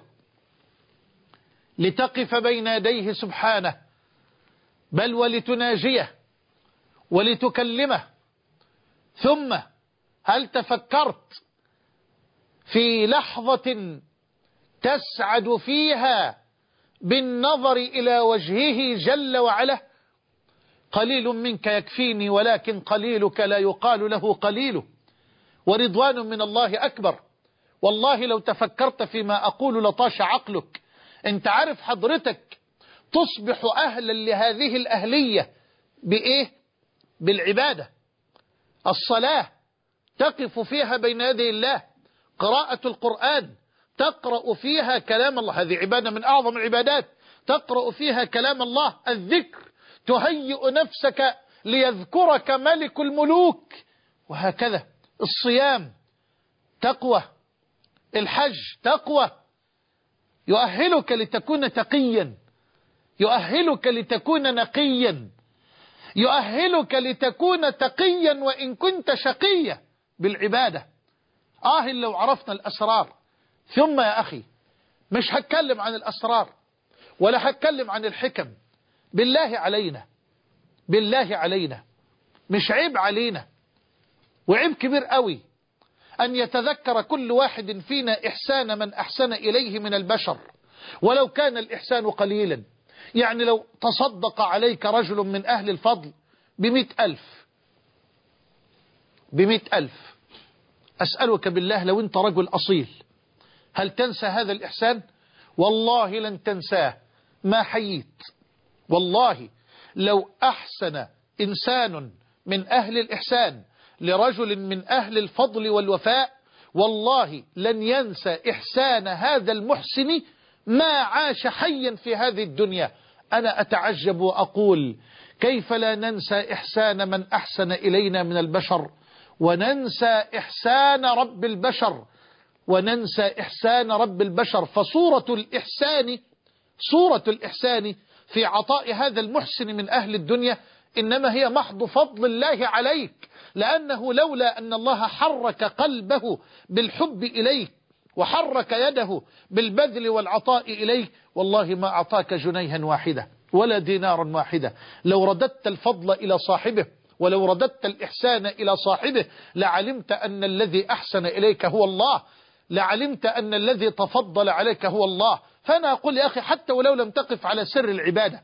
لتقف بين يديه سبحانه بل ولتناجيه ولتكلمه. ثم هل تفكرت في لحظة تسعد فيها بالنظر إلى وجهه جل وعلا؟ قليل منك يكفيني ولكن قليلك لا يقال له قليل، ورضوان من الله أكبر. والله لو تفكرت فيما أقول لطاش عقلك. انت عارف حضرتك تصبح أهلا لهذه الأهلية بإيه؟ بالعبادة. الصلاة تقف فيها بين يدي الله، قراءة القرآن تقرأ فيها كلام الله، هذه عبادة من أعظم العبادات، تقرأ فيها كلام الله. الذكر تهيئ نفسك ليذكرك ملك الملوك، وهكذا. الصيام تقوى، الحج تقوى، يؤهلك لتكون تقيا، يؤهلك لتكون نقيا، يؤهلك لتكون تقيا وإن كنت شقيا بالعبادة. آه لو عرفنا الأسرار. ثم يا أخي مش هتكلم عن الأسرار ولا هتكلم عن الحكم، بالله علينا، بالله علينا، مش عيب علينا وعيب كبير قوي أن يتذكر كل واحد فينا إحسان من أحسن إليه من البشر، ولو كان الإحسان قليلا. يعني لو تصدق عليك رجل من أهل الفضل بمئة ألف، بمئة ألف، أسألك بالله لو أنت رجل أصيل هل تنسى هذا الإحسان؟ والله لن تنساه ما حييت. والله لو أحسن إنسان من أهل الإحسان لرجل من أهل الفضل والوفاء، والله لن ينسى إحسان هذا المحسن ما عاش حيا في هذه الدنيا. أنا أتعجب وأقول كيف لا ننسى إحسان من أحسن إلينا من البشر، وننسى إحسان رب البشر، وننسى إحسان رب البشر. فصورة الإحسان، صورة الإحسان في عطاء هذا المحسن من أهل الدنيا إنما هي محض فضل الله عليك، لأنه لولا أن الله حرك قلبه بالحب إليك وحرك يده بالبذل والعطاء إليك والله ما أعطاك جنيها واحدة ولا دينارا واحدة. لو رددت الفضل إلى صاحبه ولو رددت الإحسان إلى صاحبه لعلمت أن الذي أحسن إليك هو الله، لعلمت أن الذي تفضل عليك هو الله. فأنا أقول يا أخي حتى ولو لم تقف على سر العبادة،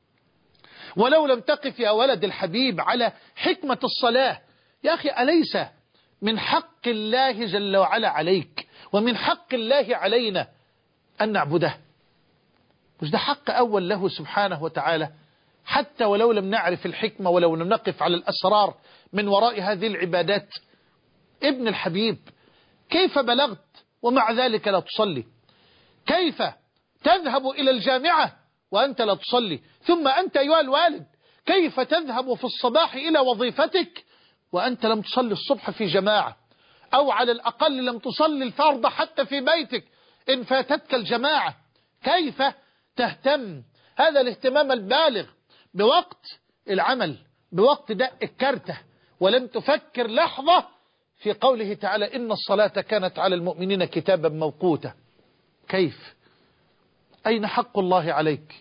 ولو لم تقف يا ولد الحبيب على حكمة الصلاة، يا أخي أليس من حق الله جل وعلا عليك ومن حق الله علينا أن نعبده؟ مش ده حق أول له سبحانه وتعالى؟ حتى ولو لم نعرف الحكمة ولو لم نقف على الأسرار من وراء هذه العبادات. ابن الحبيب كيف بلغت ومع ذلك لا تصلي؟ كيف تذهب إلى الجامعة وأنت لا تصلي؟ ثم أنت أيها الوالد كيف تذهب في الصباح إلى وظيفتك وأنت لم تصلي الصبح في جماعة، أو على الأقل لم تصلي الفرض حتى في بيتك إن فاتتك الجماعة؟ كيف تهتم هذا الاهتمام البالغ بوقت العمل، بوقت دق الكرتة، ولم تفكر لحظة في قوله تعالى إن الصلاة كانت على المؤمنين كتابا موقوتا؟ كيف؟ أين حق الله عليك؟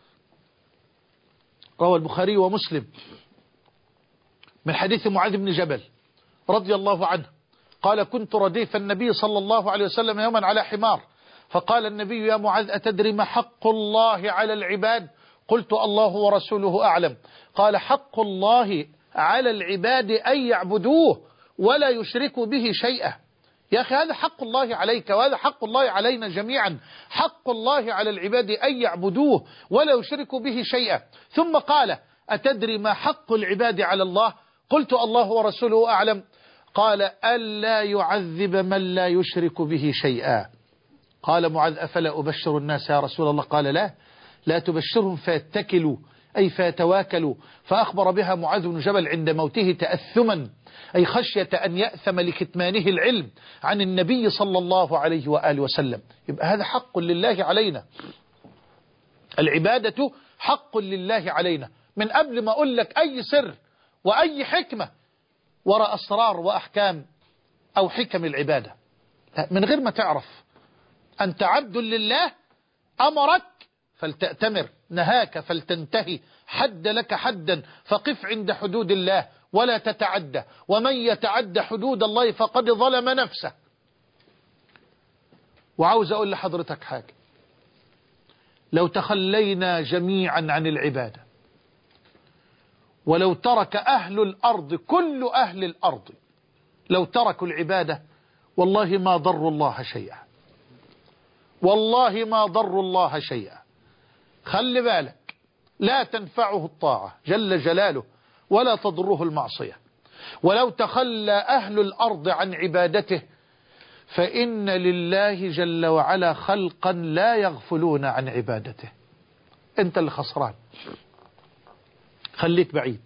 روى البخاري ومسلم من حديث معاذ بن جبل رضي الله عنه قال كنت رديف النبي صلى الله عليه وسلم يوما على حمار، فقال النبي يا معاذ أتدري ما حق الله على العباد؟ قلت الله ورسوله أعلم. قال حق الله على العباد أن يعبدوه ولا يشركوا به شيئا. يا أخي هذا حق الله عليك وهذا حق الله علينا جميعا. حق الله على العباد أن يعبدوه ولا يشركوا به شيئا. ثم قال أتدري ما حق العباد على الله؟ قلت الله ورسوله أعلم. قال ألا يعذب من لا يشرك به شيئا. قال معاذ أفلا أبشر الناس يا رسول الله؟ قال لا لا تبشرهم فيتكلوا أي فيتواكلوا. فأخبر بها معاذ بن جبل عند موته تأثما أي خشية أن يأثم لكتمانه العلم عن النبي صلى الله عليه وآله وسلم. يبقى هذا حق لله علينا، العبادة حق لله علينا. من قبل ما أقول لك أي سر وأي حكمة وراء أسرار وأحكام أو حكم العبادة، من غير ما تعرف أنت عبد لله، أمرك فلتأتمر، نهاك فلتنتهي، حد لك حدا فقف عند حدود الله ولا تتعدى، ومن يتعدى حدود الله فقد ظلم نفسه. وعاوز أقول لحضرتك حاجة، لو تخلينا جميعا عن العبادة ولو ترك أهل الأرض كل أهل الأرض لو تركوا العبادة والله ما ضروا الله شيئا، والله ما ضروا الله شيئا. خلي بالك لا تنفعه الطاعة جل جلاله ولا تضره المعصية. ولو تخلى أهل الأرض عن عبادته فإن لله جل وعلا خلقا لا يغفلون عن عبادته. أنت اللي خسران، خليك بعيد،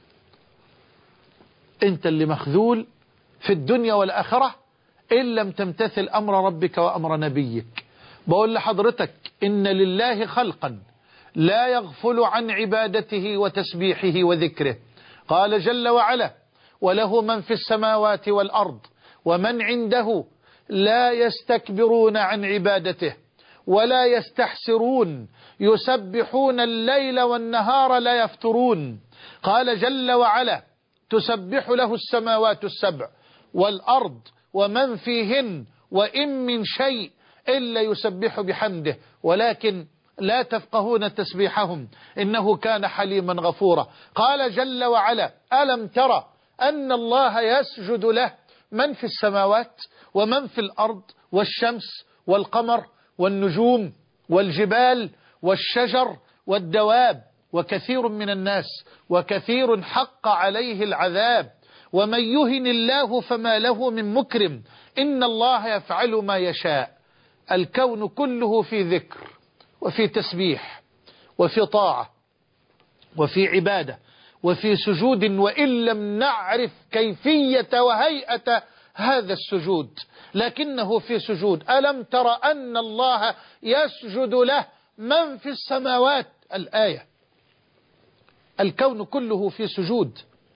أنت اللي مخذول في الدنيا والآخرة إن لم تمتثل أمر ربك وأمر نبيك. بقول لحضرتك إن لله خلقا لا يغفل عن عبادته وتسبيحه وذكره. قال جل وعلا: وله من في السماوات والأرض ومن عنده لا يستكبرون عن عبادته ولا يستحسرون يسبحون الليل والنهار لا يفترون. قال جل وعلا: تسبح له السماوات السبع والأرض ومن فيهن وإن من شيء إلا يسبح بحمده ولكن لا تفقهون تسبيحهم إنه كان حليما غفورا. قال جل وعلا: ألم ترى أن الله يسجد له من في السماوات ومن في الأرض والشمس والقمر والنجوم والجبال والشجر والدواب وكثير من الناس وكثير حق عليه العذاب ومن يهن الله فما له من مكرم إن الله يفعل ما يشاء. الكون كله في ذكر وفي تسبيح وفي طاعة وفي عبادة وفي سجود، وإن لم نعرف كيفية وهيئة هذا السجود لكنه في سجود. ألم تر أن الله يسجد له من في السماوات، الآية. الكون كله في سجود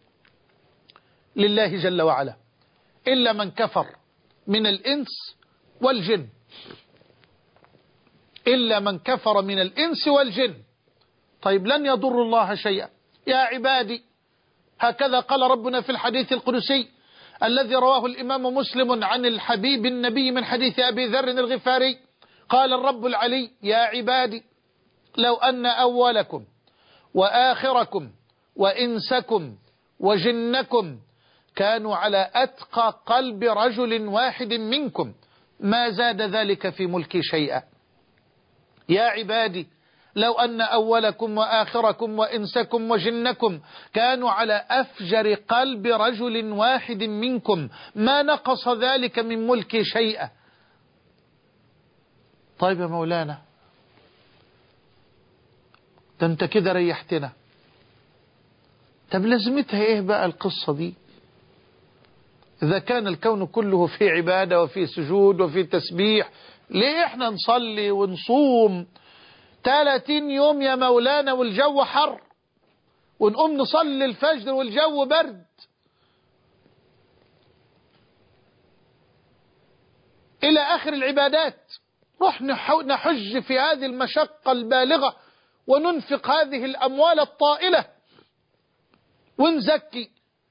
لله جل وعلا إلا من كفر من الإنس والجن، إلا من كفر من الإنس والجن. طيب لن يضر الله شيئا يا عبادي، هكذا قال ربنا في الحديث القدسي الذي رواه الإمام مسلم عن الحبيب النبي من حديث أبي ذر الغفاري. قال الرب العلي: يا عبادي لو أن أولكم وآخركم وإنسكم وجنكم كانوا على أتقى قلب رجل واحد منكم ما زاد ذلك في ملكي شيئا. يا عبادي لو أن أولكم وآخركم وإنسكم وجنكم كانوا على أفجر قلب رجل واحد منكم ما نقص ذلك من ملكي شيئا. طيب يا مولانا، ده انت كده ريحتنا. طب لازمتها ايه بقى القصة دي؟ إذا كان الكون كله في عبادة وفي سجود وفي تسبيح، ليه احنا نصلي ونصوم ثلاثين يوم يا مولانا والجو حر، ونقوم نصلي الفجر والجو برد؟ إلى آخر العبادات نروح نحج في هذه المشقة البالغة وننفق هذه الأموال الطائلة ونزكي،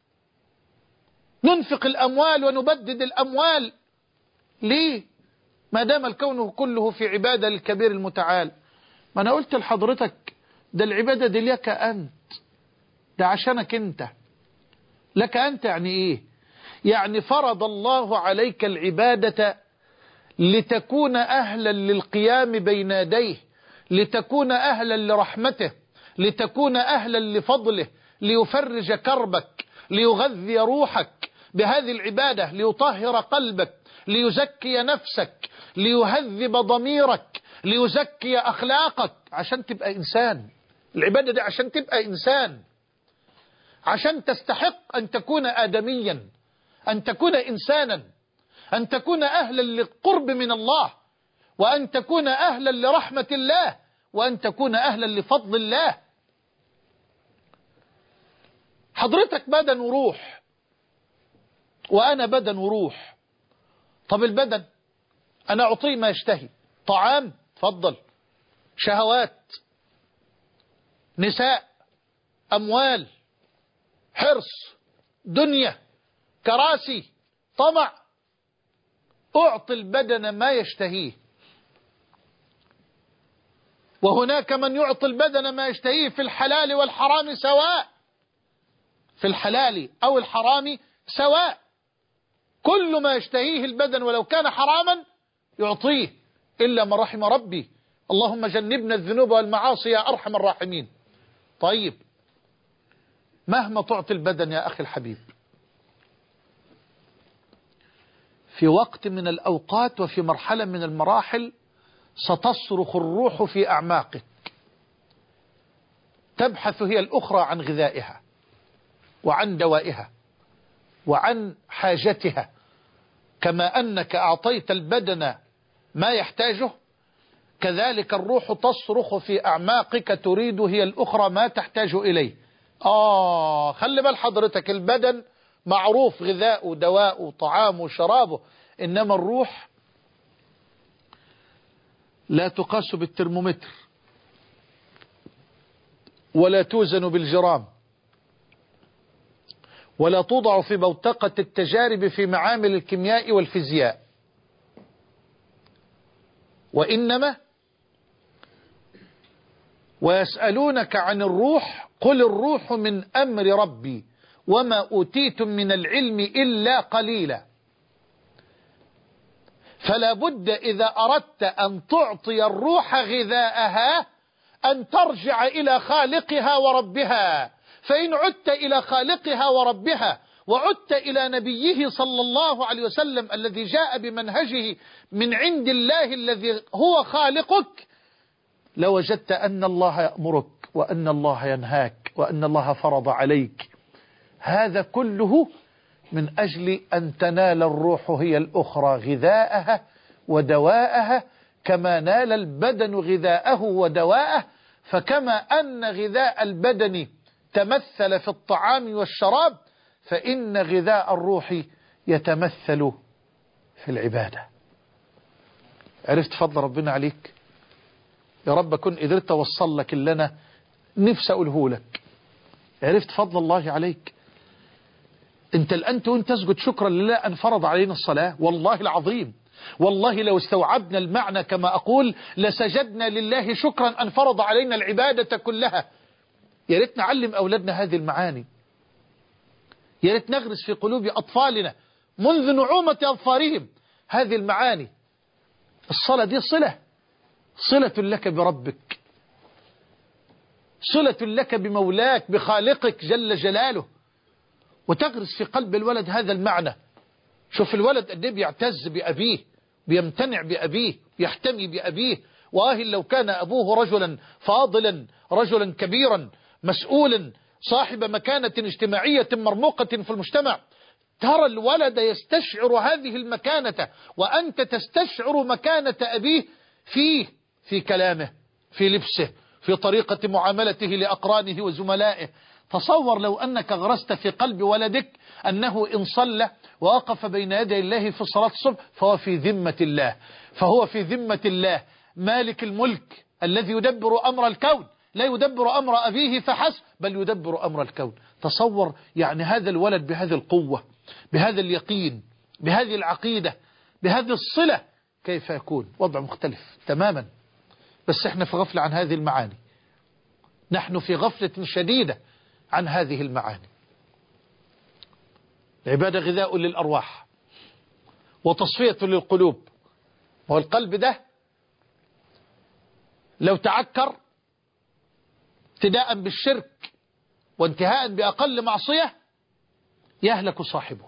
ننفق الأموال ونبدد الأموال. ليه؟ ما دام الكون كله في عبادة للكبير المتعال. ما أنا قلت لحضرتك ده العبادة دي لك أنت، ده عشانك أنت. لك أنت يعني إيه؟ يعني فرض الله عليك العبادة لتكون أهلا للقيام بين يديه، لتكون أهلا لرحمته، لتكون أهلا لفضله، ليفرج كربك، ليغذي روحك بهذه العبادة، ليطهر قلبك، ليزكي نفسك، ليهذب ضميرك، ليزكي أخلاقك، عشان تبقى إنسان. العبادة دي عشان تبقى إنسان، عشان تستحق أن تكون آدميا، أن تكون إنسانا، أن تكون أهلا للقرب من الله، وأن تكون أهلا لرحمة الله، وأن تكون أهلا لفضل الله. حضرتك بدن وروح وأنا بدن وروح. طب البدن أنا أعطيه ما يشتهي، طعام تفضل، شهوات، نساء، أموال، حرص، دنيا، كراسي، طمع، أعطي البدن ما يشتهيه. وهناك من يعطي البدن ما يشتهيه في الحلال والحرام سواء، في الحلال أو الحرام سواء، كل ما يشتهيه البدن ولو كان حراما يعطيه إلا من رحم ربي. اللهم جنبنا الذنوب والمعاصي يا أرحم الراحمين. طيب مهما تعطي البدن يا أخي الحبيب، في وقت من الأوقات وفي مرحلة من المراحل ستصرخ الروح في أعماقك، تبحث هي الأخرى عن غذائها وعن دوائها وعن حاجتها. كما أنك أعطيت البدن ما يحتاجه، كذلك الروح تصرخ في أعماقك تريد هي الأخرى ما تحتاج إليه. آه خلي بال حضرتك، البدن معروف غذاءه دواءه طعامه شرابه، إنما الروح لا تقاس بالترمومتر ولا توزن بالجرام ولا توضع في بوتقة التجارب في معامل الكيمياء والفيزياء، وإنما ويسألونك عن الروح قل الروح من أمر ربي وما أوتيتم من العلم إلا قليلا. فلا بد إذا أردت أن تعطي الروح غذاءها أن ترجع إلى خالقها وربها، فإن عدت إلى خالقها وربها وعدت إلى نبيه صلى الله عليه وسلم الذي جاء بمنهجه من عند الله الذي هو خالقك، لوجدت أن الله يأمرك وأن الله ينهاك وأن الله فرض عليك. هذا كله من أجل أن تنال الروح هي الأخرى غذاءها ودواءها، كما نال البدن غذاءه ودواءه. فكما أن غذاء البدن تمثل في الطعام والشراب، فإن غذاء الروح يتمثل في العبادة. عرفت فضل ربنا عليك؟ يا رب كن قدرت أوصل لك اللي أنا نفسي أقوله لك. عرفت فضل الله عليك؟ أنت الآن تقول تسجد شكرا لله أن فرض علينا الصلاة. والله العظيم، والله لو استوعبنا المعنى كما أقول لسجدنا لله شكرا أن فرض علينا العبادة كلها. يا ريت نعلم أولادنا هذه المعاني، يا ريت نغرس في قلوب أطفالنا منذ نعومة أظفارهم هذه المعاني. الصلاة دي صلة، صلة لك بربك، صلة لك بمولاك بخالقك جل جلاله. وتغرس في قلب الولد هذا المعنى. شوف الولد قد ايه بيعتز بأبيه، بيمتنع بأبيه، يحتمي بأبيه. وآه لو كان أبوه رجلا فاضلا، رجلا كبيرا مسؤولا صاحب مكانة اجتماعية مرموقة في المجتمع، ترى الولد يستشعر هذه المكانة، وأنت تستشعر مكانة أبيه فيه، في كلامه، في لبسه، في طريقة معاملته لأقرانه وزملائه. تصور لو أنك غرست في قلب ولدك أنه إن صلى ووقف بين يدي الله في صلاة الصبح فهو في ذمة الله، فهو في ذمة الله مالك الملك الذي يدبر أمر الكون، لا يدبر أمر أبيه فحسب بل يدبر أمر الكون. تصور يعني هذا الولد بهذه القوة، بهذا اليقين، بهذه العقيدة، بهذه الصلة، كيف يكون وضع مختلف تماما. بس احنا في غفلة عن هذه المعاني، نحن في غفلة شديدة عن هذه المعاني. العبادة غذاء للأرواح وتصفية للقلوب. والقلب ده لو تعكر ابتداء بالشرك وانتهاء بأقل معصية يهلك صاحبه،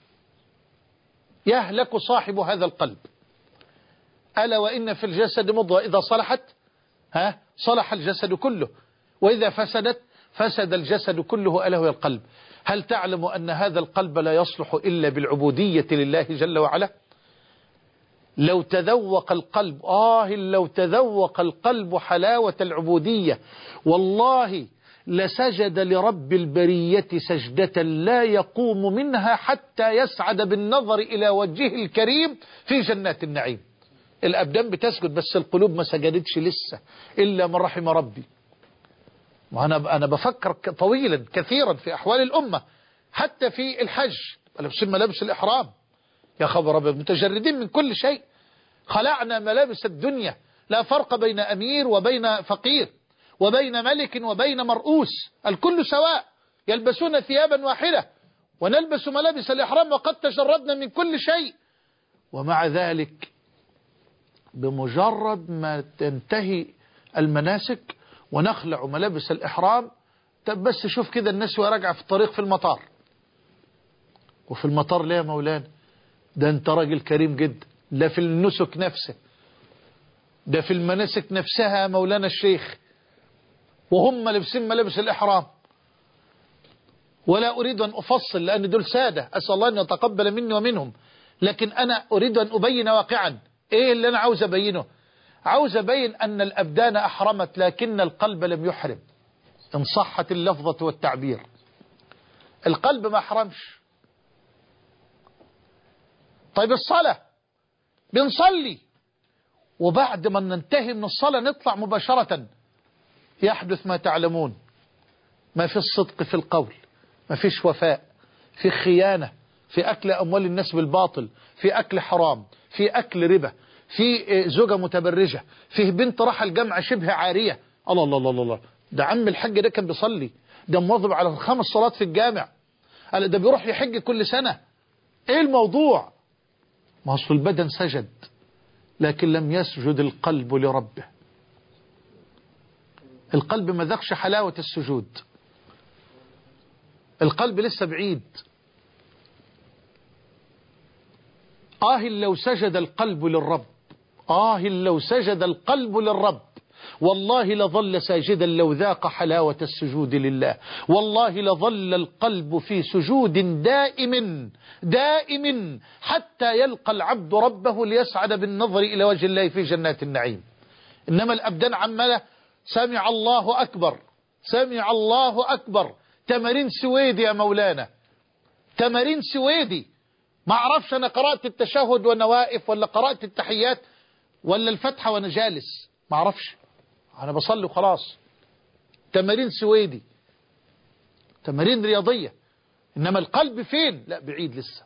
يهلك صاحب هذا القلب. ألا وإن في الجسد مضغة إذا صلحت ها صلح الجسد كله، وإذا فسدت فسد الجسد كله، ألا هو القلب. هل تعلم أن هذا القلب لا يصلح إلا بالعبودية لله جل وعلا؟ لو تذوق القلب آه لو تذوق القلب حلاوة العبودية والله لسجد لرب البرية سجدة لا يقوم منها حتى يسعد بالنظر إلى وجهه الكريم في جنات النعيم. الأبدان بتسجد بس القلوب ما سجدتش لسه إلا من رحم ربي. وأنا أنا بفكر طويلا كثيرا في أحوال الأمة، حتى في الحج لابسين ملابس الإحرام، يا خبر أبيض، متجردين من كل شيء، خلعنا ملابس الدنيا، لا فرق بين أمير وبين فقير وبين ملك وبين مرؤوس، الكل سواء، يلبسون ثيابا واحدة ونلبس ملابس الإحرام وقد تجردنا من كل شيء. ومع ذلك بمجرد ما تنتهي المناسك ونخلع ملابس الإحرام، بس شوف كده الناس وراجعة في الطريق في المطار، وفي المطار ليه يا مولانا؟ ده انت راجل كريم جدا. لا في النسك نفسه، ده في المناسك نفسها مولانا الشيخ، وهم لابسين ملابس الإحرام. ولا أريد أن أفصل لأن دول سادة، أسأل الله أن يتقبل مني ومنهم، لكن أنا أريد أن أبين واقعا. إيه اللي أنا عاوز أبينه؟ عاوز أبين أن الأبدان أحرمت لكن القلب لم يحرم، إن صحت اللفظة والتعبير. القلب ما أحرمش. طيب الصلاة بنصلي، وبعد ما ننتهي من الصلاة نطلع مباشرة يحدث ما تعلمون، ما في الصدق في القول، ما فيش وفاء، في خيانة، في أكل أموال الناس بالباطل، في أكل حرام، في أكل ربا، في زوجة متبرجة، فيه بنت راح الجامعة شبه عارية. الله الله الله الله، ده عم الحج ده كان بيصلي، ده مواظب على خمس صلوات في الجامع، ده بيروح يحج كل سنة. ايه الموضوع؟ ما اصل البدن سجد لكن لم يسجد القلب لربه. القلب ما ذاقش حلاوة السجود، القلب لسه بعيد. آه لو سجد القلب للرب، آه لو سجد القلب للرب، والله لظل ساجدا لو ذاق حلاوة السجود لله. والله لظل القلب في سجود دائم دائم حتى يلقى العبد ربه ليسعد بالنظر إلى وجه الله في جنات النعيم. إنما الأبدان عمالة سمع الله أكبر، سمع الله أكبر، تمارين سويدي يا مولانا، تمارين سويدي. ما أعرفش أنا قرأت التشهد وأنا واقف، ولا قرأت التحيات، ولا الفتحة وأنا جالس، ما أعرفش، أنا بصلي وخلاص. تمارين سويدي، تمارين رياضية. إنما القلب فين؟ لا بعيد لسه،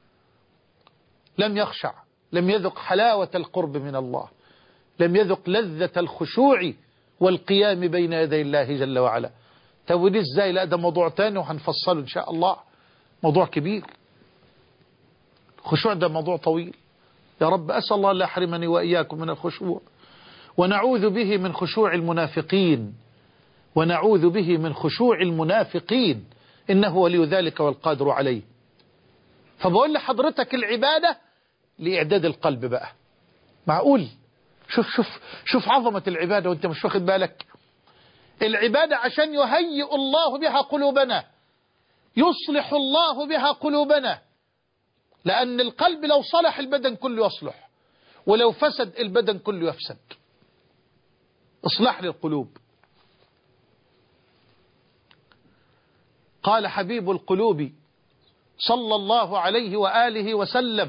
لم يخشع، لم يذق حلاوة القرب من الله، لم يذق لذة الخشوع والقيام بين يدي الله جل وعلا. تودي ازاي؟ لا ده موضوع تاني وهنفصله إن شاء الله، موضوع كبير. الخشوع ده موضوع طويل. يا رب أسأل الله لا يحرمني وإياكم من الخشوع، ونعوذ به من خشوع المنافقين، ونعوذ به من خشوع المنافقين، إنه ولي ذلك والقادر عليه. فبقول لحضرتك العبادة لإعداد القلب بقى. معقول؟ شوف شوف شوف عظمة العبادة وانت مش واخد بالك. العبادة عشان يهيئ الله بها قلوبنا، يصلح الله بها قلوبنا، لأن القلب لو صلح البدن كله يصلح، ولو فسد البدن كله يفسد. إصلاح للقلوب. قال حبيب القلوب صلى الله عليه وآله وسلم: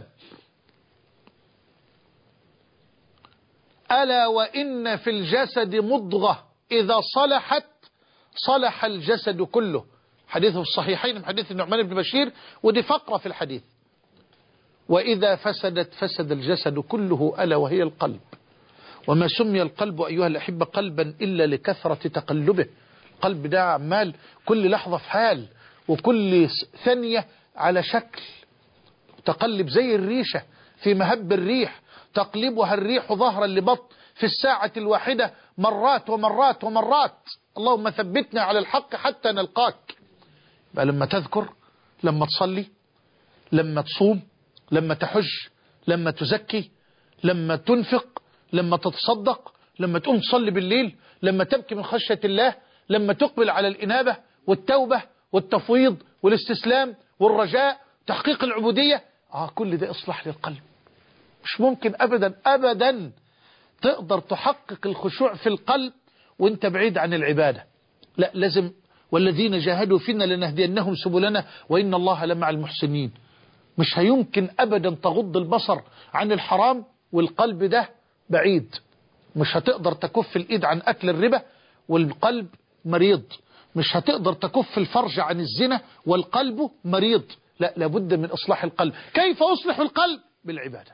ألا وإن في الجسد مضغة إذا صلحت صلح الجسد كله. حديث في الصحيحين من حديث النعمان بن بشير، ودي فقرة في الحديث. وإذا فسدت فسد الجسد كله ألا وهي القلب. وما سمي القلب أيها الأحبة قلبا إلا لكثرة تقلبه. القلب ده عمال كل لحظة في حال، وكل ثانية على شكل، تقلب زي الريشة في مهب الريح، تقلبها الريح ظهرا لبطن في الساعة الواحدة مرات ومرات ومرات. اللهم ثبتنا على الحق حتى نلقاك. بقى لما تذكر، لما تصلي، لما تصوم، لما تحج، لما تزكي، لما تنفق، لما تتصدق، لما تقوم تصلي بالليل، لما تبكي من خشية الله، لما تقبل على الإنابة والتوبة والتفويض والاستسلام والرجاء، تحقيق العبودية. آه كل ده إصلاح للقلب. مش ممكن أبدا أبدا تقدر تحقق الخشوع في القلب وانت بعيد عن العبادة. لا، لازم والذين جاهدوا فينا لنهدينهم سبلنا وإن الله لمع المحسنين. مش هيمكن أبدا تغض البصر عن الحرام والقلب ده بعيد. مش هتقدر تكف الإيد عن أكل الربا والقلب مريض. مش هتقدر تكف الفرج عن الزنا والقلب مريض. لا، لابد من إصلاح القلب. كيف أصلح القلب؟ بالعبادة.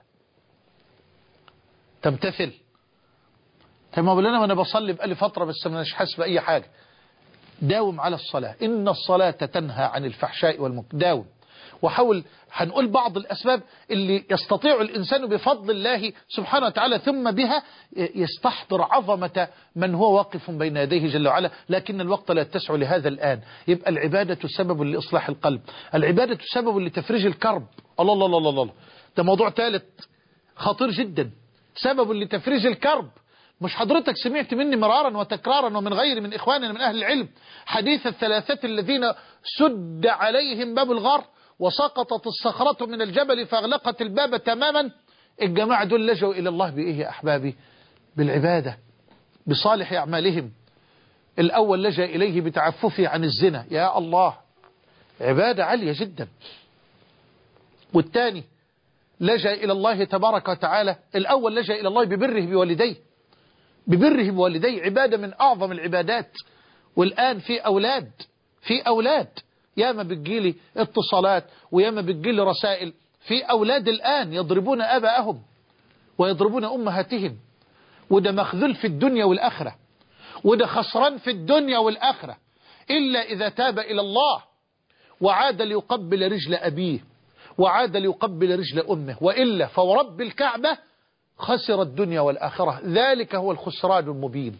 تمتثل. تمام مولانا وانا بصلي بقالي فترة بس مش حاسس بأي حاجة. داوم على الصلاة، إن الصلاة تنهى عن الفحشاء والمنكر. داوم وحاول. هنقول بعض الأسباب اللي يستطيع الإنسان بفضل الله سبحانه وتعالى ثم بها يستحضر عظمة من هو واقف بين يديه جل وعلا، لكن الوقت لا يتسع لهذا الآن. يبقى العبادة سبب لإصلاح القلب، العبادة سبب لتفريج الكرب. الله الله الله الله. ده موضوع ثالث خطير جدا، سبب لتفريج الكرب. مش حضرتك سمعت مني مرارا وتكرارا ومن غير من إخواننا من أهل العلم حديث الثلاثة الذين سد عليهم باب الغار وسقطت الصخرة من الجبل فاغلقت الباب تماما؟ الجماعة دول لجوا إلى الله بإيه يا أحبابي؟ بالعبادة، بصالح أعمالهم. الأول لجأ إليه بتعففه عن الزنا، يا الله عبادة عالية جدا. والثاني لجأ إلى الله تبارك وتعالى، الأول لجأ إلى الله ببره بوالديه، ببره بوالديه عبادة من أعظم العبادات. والآن في أولاد، في أولاد ياما بتجيلي اتصالات وياما بتجيلي رسائل، في أولاد الآن يضربون أبائهم ويضربون أمهاتهم، وده مخذول في الدنيا والآخرة، وده خسران في الدنيا والآخرة، إلا إذا تاب إلى الله وعاد ليقبل رجل أبيه وعاد ليقبل رجل أمه، وإلا فورب الكعبة خسر الدنيا والآخرة، ذلك هو الخسران المبين.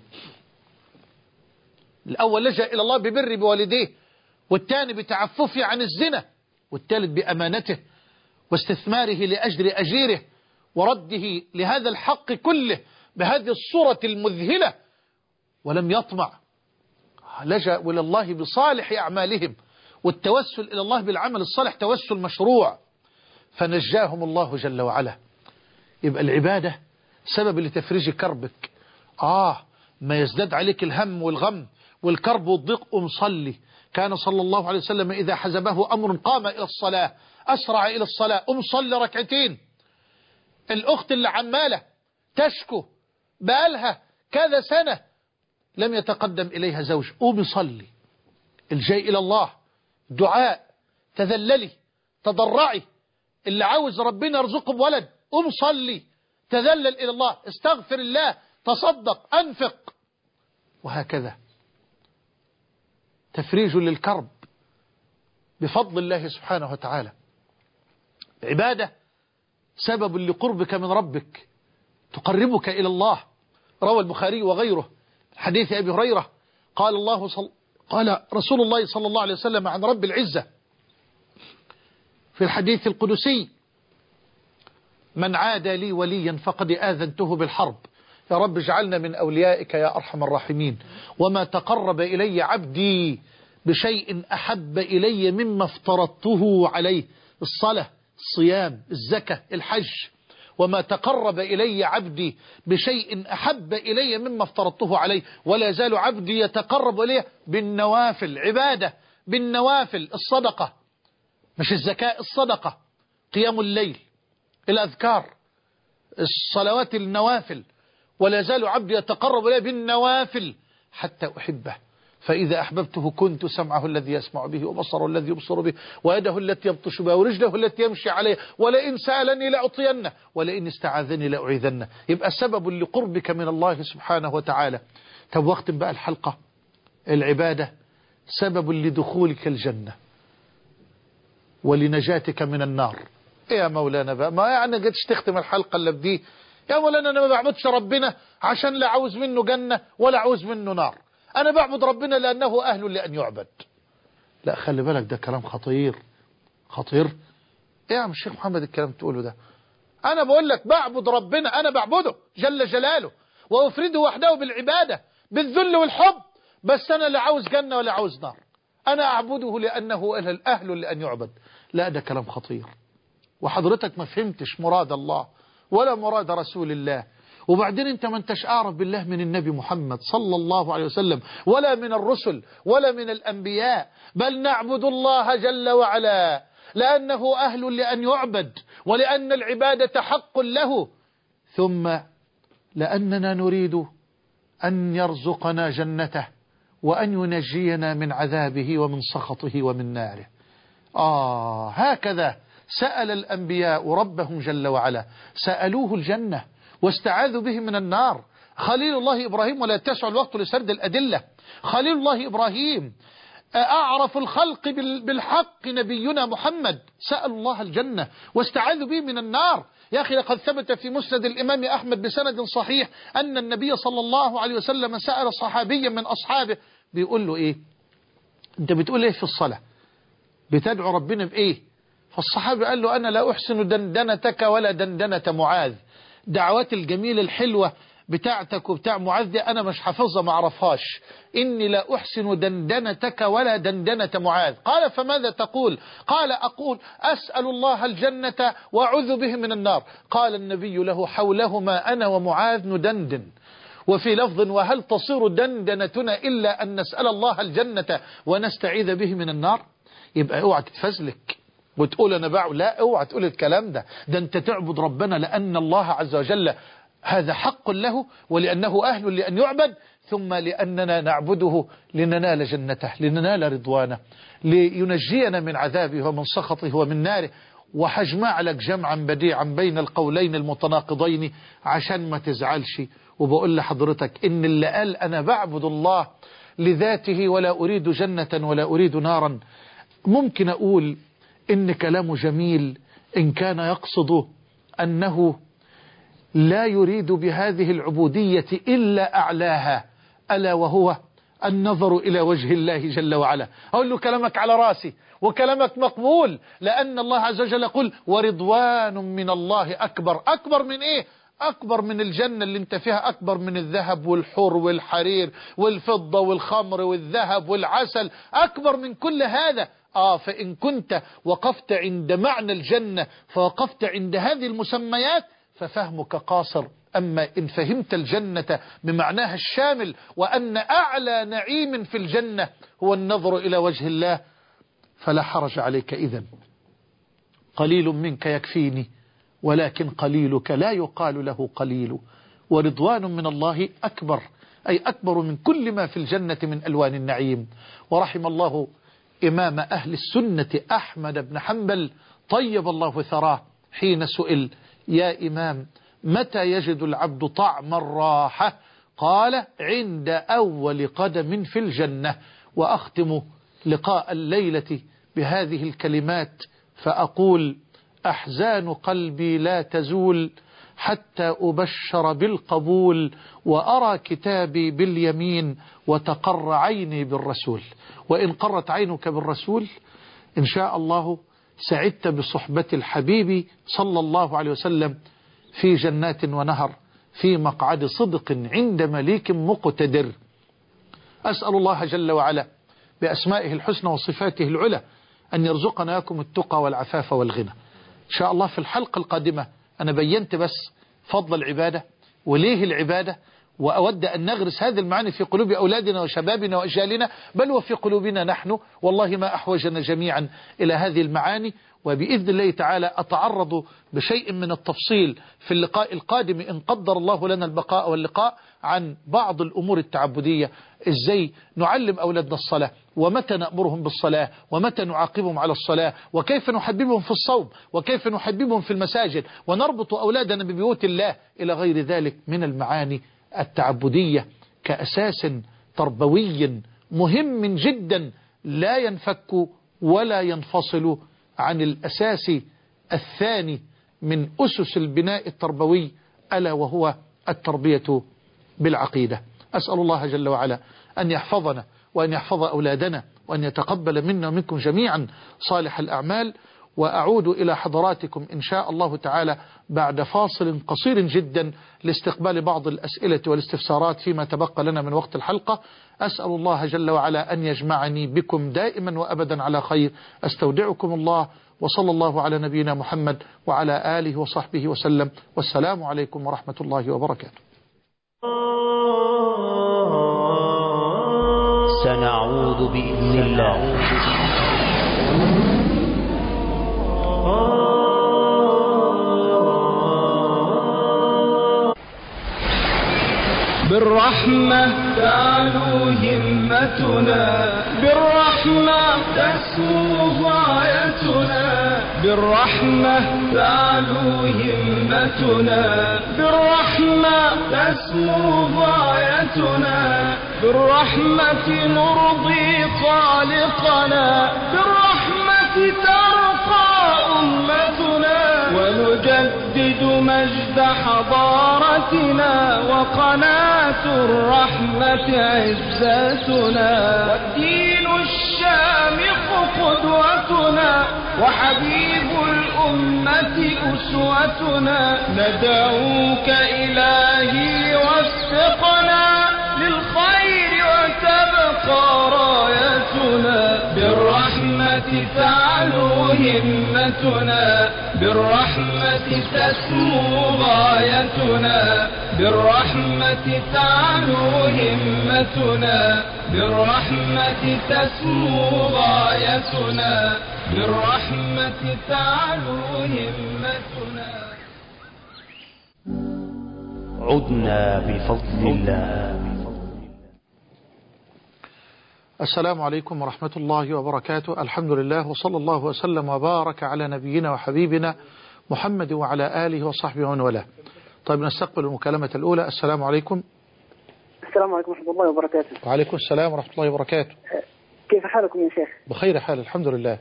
الأول لجأ إلى الله ببر بوالديه، والثاني بتعففه عن الزنا، والثالث بأمانته واستثماره لأجر أجيره ورده لهذا الحق كله بهذه الصورة المذهلة، ولم يطمع، لجأوا إلى الله بصالح أعمالهم. والتوسل إلى الله بالعمل الصالح توسل مشروع، فنجاهم الله جل وعلا. يبقى العبادة سبب لتفريج كربك. آه ما يزداد عليك الهم والغم والكرب والضيق أمصلي. كان صلى الله عليه وسلم إذا حزبه أمر قام إلى الصلاة، أسرع إلى الصلاة، أمصلي ركعتين. الأخت اللي عمالة تشكو بقالها كذا سنة لم يتقدم إليها زوج، قومي صلي. الجاي إلى الله دعاء، تذللي تضرعي. اللي عاوز ربنا يرزقه بولد قوم صلي، تذلل إلى الله، استغفر الله، تصدق، أنفق، وهكذا تفريج للكرب بفضل الله سبحانه وتعالى. عبادة سبب لقربك من ربك، تقربك إلى الله. روى البخاري وغيره حديث أبي هريرة قال الله صل... قال رسول الله صلى الله عليه وسلم عن رب العزة في الحديث القدسي: من عادى لي وليا فقد آذنته بالحرب. يا رب اجعلنا من أوليائك يا أرحم الراحمين. وما تقرب إلي عبدي بشيء أحب إلي مما افترضته عليه، الصلاة، الصيام، الزكاة، الحج. وما تقرب إلي عبدي بشيء أحب إلي مما افترضته عليه، ولا يزال عبدي يتقرب إلي بالنوافل. عبادة بالنوافل، الصدقة مش الزكاة، الصدقة، قيام الليل، الأذكار، الصلوات، النوافل. ولا يزال عبدي يتقرب إلي بالنوافل حتى أحبه، فإذا أحببته كنت سمعه الذي يسمع به وبصره الذي يبصر به ويده التي يبطش بها ورجله التي يمشي عليها ولئن سألني لأعطينه ولئن استعاذني لأعيذنه. يبقى سبب لقربك من الله سبحانه وتعالى. طب وقت بقى الحلقة، العبادة سبب لدخولك الجنة ولنجاتك من النار. إيه يا مولانا بقى، ما يعني جيتش تختم الحلقة اللي بدي يا مولانا أنا ما بعبدش ربنا عشان لا عاوز منه جنة ولا عاوز منه نار، أنا بعبد ربنا لأنه أهل لأن يعبد. لا خلي بالك، ده كلام خطير خطير. إيه يا عم الشيخ محمد الكلام تقوله ده؟ أنا بقول لك بعبد ربنا، أنا بعبده جل جلاله وأفرده وحده بالعبادة بالذل والحب، بس أنا لا عاوز جنة ولا عاوز نار، أنا أعبده لأنه أهل لأن يعبد. لا ده كلام خطير، وحضرتك ما فهمتش مراد الله ولا مراد رسول الله. وبعدين انت ما انتش اعرف بالله من النبي محمد صلى الله عليه وسلم ولا من الرسل ولا من الأنبياء، بل نعبد الله جل وعلا لأنه أهل لأن يعبد ولأن العبادة حق له، ثم لأننا نريد أن يرزقنا جنته وأن ينجينا من عذابه ومن سخطه ومن ناره. آه هكذا سأل الأنبياء ربهم جل وعلا، سألوه الجنة واستعاذوا به من النار. خليل الله إبراهيم، ولا يتسع الوقت لسرد الأدلة، خليل الله إبراهيم أعرف الخلق بالحق نبينا محمد سأل الله الجنة واستعاذوا به من النار. يا أخي لقد ثبت في مسند الإمام أحمد بسند صحيح أن النبي صلى الله عليه وسلم سأل صحابيا من أصحابه بيقول له إيه؟ أنت بتقول إيه في الصلاة؟ بتدعو ربنا بإيه؟ فالصحابي قال له أنا لا أحسن دندنتك ولا دندنة معاذ، دعوات الجميلة الحلوة بتاعتك وبتاع معاذ دي أنا مش حافظها ما أعرفهاش، إني لا أحسن دندنتك ولا دندنة معاذ. قال فماذا تقول؟ قال أقول أسأل الله الجنة وأعوذ به من النار. قال النبي له حولهما أنا ومعاذ ندندن. وفي لفظ وهل تصير دندنتنا إلا أن نسأل الله الجنة ونستعيذ به من النار؟ يبقى اوعى تتفزلك وتقول أنا بعو، لا اوعى تقول الكلام ده، ده أنت تعبد ربنا لأن الله عز وجل هذا حق له ولأنه أهل لأن يعبد، ثم لأننا نعبده لننال جنته لننال رضوانه لينجينا من عذابه ومن سخطه ومن ناره. وحجمع لك جمعا بديعا بين القولين المتناقضين عشان ما تزعلش. وبقول لحضرتك إن اللي قال أنا بعبد الله لذاته ولا أريد جنة ولا أريد نارا، ممكن أقول إن كلامه جميل إن كان يقصد أنه لا يريد بهذه العبودية إلا أعلاها، ألا وهو النظر إلى وجه الله جل وعلا. أقول له كلامك على راسي وكلامك مقبول، لأن الله عز وجل يقول ورضوان من الله أكبر. أكبر من إيه؟ أكبر من الجنة اللي انت فيها، أكبر من الذهب والحور والحرير والفضة والخمر والذهب والعسل، أكبر من كل هذا. آه فإن كنت وقفت عند معنى الجنة فوقفت عند هذه المسميات ففهمك قاصر. أما إن فهمت الجنة بمعناها الشامل وأن أعلى نعيم في الجنة هو النظر إلى وجه الله فلا حرج عليك. إذن قليل منك يكفيني ولكن قليلك لا يقال له قليل. ورضوان من الله أكبر، أي أكبر من كل ما في الجنة من ألوان النعيم. ورحم الله إمام أهل السنة أحمد بن حنبل طيب الله ثراه حين سئل يا إمام متى يجد العبد طعم الراحة؟ قال عند أول قدم في الجنة. وأختم لقاء الليلة بهذه الكلمات فأقول أحزان قلبي لا تزول حتى أبشر بالقبول، وأرى كتابي باليمين وتقر عيني بالرسول. وإن قرت عينك بالرسول إن شاء الله سعدت بصحبة الحبيب صلى الله عليه وسلم في جنات ونهر في مقعد صدق عند مليك مقتدر. أسأل الله جل وعلا بأسمائه الحسنى وصفاته العلى أن يرزقنا ياكم التقى والعفاف والغنى. إن شاء الله في الحلقة القادمة أنا بينت بس فضل العبادة وليه العبادة، وأود أن نغرس هذه المعاني في قلوب أولادنا وشبابنا وأجيالنا بل وفي قلوبنا نحن، والله ما أحوجنا جميعا إلى هذه المعاني. وبإذن الله تعالى أتعرض بشيء من التفصيل في اللقاء القادم إن قدر الله لنا البقاء واللقاء عن بعض الأمور التعبدية، إزاي نعلم أولادنا الصلاة ومتى نأمرهم بالصلاة ومتى نعاقبهم على الصلاة، وكيف نحببهم في الصوم وكيف نحببهم في المساجد ونربط أولادنا ببيوت الله إلى غير ذلك من المعاني التعبدية كأساس تربوي مهم جدا لا ينفك ولا ينفصل عن الأساس الثاني من أسس البناء التربوي ألا وهو التربية بالعقيدة. أسأل الله جل وعلا أن يحفظنا وأن يحفظ أولادنا وأن يتقبل منا ومنكم جميعا صالح الأعمال. وأعود إلى حضراتكم إن شاء الله تعالى بعد فاصل قصير جدا لاستقبال بعض الأسئلة والاستفسارات فيما تبقى لنا من وقت الحلقة. أسأل الله جل وعلا أن يجمعني بكم دائما وأبدا على خير. أستودعكم الله وصلى الله على نبينا محمد وعلى آله وصحبه وسلم، والسلام عليكم ورحمة الله وبركاته. سنعود بإذن الله. بالرحمة تعلو همتنا، بالرحمة تسمو غايتنا، بالرحمة تعلو همتنا، بالرحمة تسمو غايتنا، بالرحمة نرضي خالقنا، بالرحمة ترقى أمتنا، ونجدد مجد حضارتنا، وقناة الرحمة عزتنا، والدين الشامخ قدوتنا. وحبيب الأمة أسوتنا ندعوك إلهي وفقنا للخير وتبقى رايتنا بالرحمة تعلو همتنا بالرحمة تسمو غايتنا بالرحمة تعلو همتنا بالرحمة تسمو غايتنا بالرحمة تعلو همتنا. عدنا بفضل الله. السلام عليكم ورحمة الله وبركاته. الحمد لله وصلى الله وسلم وبارك على نبينا وحبيبنا محمد وعلى آله وصحبه ومن والاه. طيب نستقبل المكالمة الأولى. السلام عليكم. السلام عليكم ورحمة الله وبركاته. وعليكم السلام ورحمة الله وبركاته. كيف حالكم يا شيخ؟ بخير حال الحمد لله.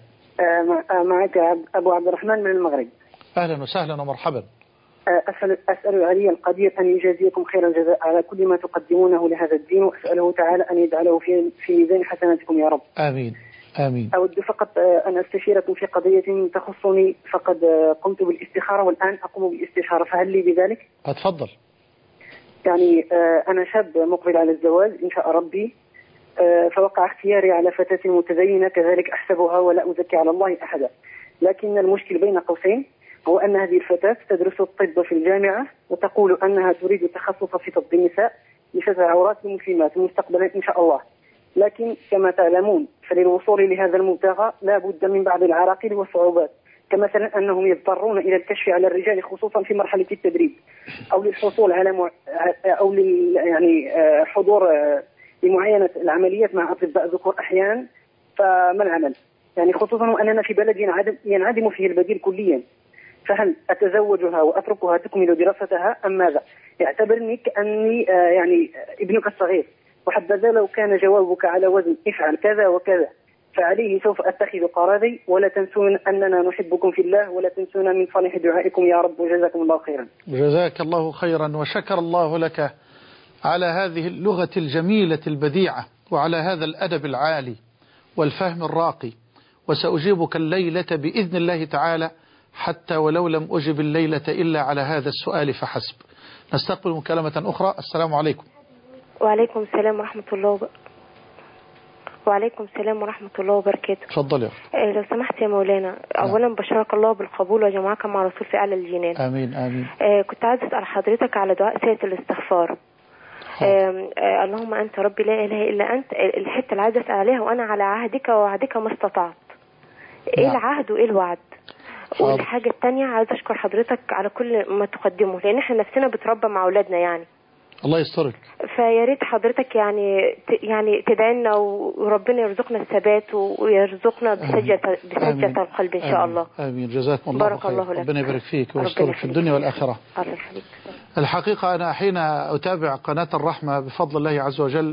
معك أبو عبد الرحمن من المغرب. أهلا وسهلا ومرحبا. أسأل, أسأل علي القدير أن يجازيكم خير الجزاء على كل ما تقدمونه لهذا الدين، وأسأله تعالى أن يجعله في في ميزان حسناتكم يا رب. آمين آمين. أود فقط أن أستشيركم في قضية تخصني، فقد قمت بالاستخارة والآن أقوم بالاستشارة، فهل لي بذلك؟ أتفضل. يعني أنا شاب مقبل على الزواج إن شاء ربي، فوقع اختياري على فتاة متدينة كذلك أحسبها ولا أزكي على الله أحدا، لكن المشكل بين قوسين هو أن هذه الفتاة تدرس الطب في الجامعة وتقول أنها تريد التخصص في طب النساء لشفاء عورات المسلمات مستقبلا إن شاء الله، لكن كما تعلمون فللوصول لهذا المبتغى لا بد من بعض العراقيل والصعوبات، كمثلا أنهم يضطرون إلى الكشف على الرجال خصوصا في مرحلة التدريب، أو للحصول على مع... أو لل... يعني حضور لمعاينة العمليات مع أطباء ذكور أحيانا. فما العمل؟ يعني خصوصا وأننا في بلد ينعدم, ينعدم فيه البديل كليا، فهل أتزوجها وأتركها تكمل دراستها أم ماذا؟ اعتبرني كأني يعني ابنك الصغير، وحبذا لو كان جوابك على وزن افعل كذا وكذا فعليه سوف أتخذ قراري، ولا تنسون أننا نحبكم في الله ولا تنسونا من صالح دعائكم يا رب، وجزاكم الله خيرا. جزاك الله خيرا وشكر الله لك على هذه اللغة الجميلة البديعة وعلى هذا الأدب العالي والفهم الراقي، وسأجيبك الليلة بإذن الله تعالى حتى ولو لم أجب الليلة إلا على هذا السؤال فحسب. نستقبل مكالمة أخرى. السلام عليكم. وعليكم السلام ورحمة الله وب... وعليكم السلام ورحمة الله وبركاته. تفضل يا أخي. آه لو سمحت يا مولانا، أولا بشرك الله بالقبول وجمعك مع رسول في أعلى الجنان. آمين آمين. آه كنت عايز أسأل حضرتك على دعاء سيرة الاستغفار. آه آه اللهم أنت ربي لا إله إلا أنت، الحتة اللي عايز أسأل عليها وأنا على عهدك ووعدك ما استطعت. إيه نعم. العهد وإيه الوعد؟ حاضر. والحاجة التانية عايز أشكر حضرتك على كل ما تقدمه، لأن احنا نفسنا بتربى مع أولادنا يعني. الله يسترك. فيا ريت حضرتك يعني يعني تدعينا وربنا يرزقنا الثبات ويرزقنا بسجة بسجة القلب إن شاء الله. آمين. جزاكم الله بارك خير. الله لك. ربنا يبارك فيك ويسترك في الدنيا والآخرة. الله يخليك. الحقيقة أنا حين أتابع قناة الرحمة بفضل الله عز وجل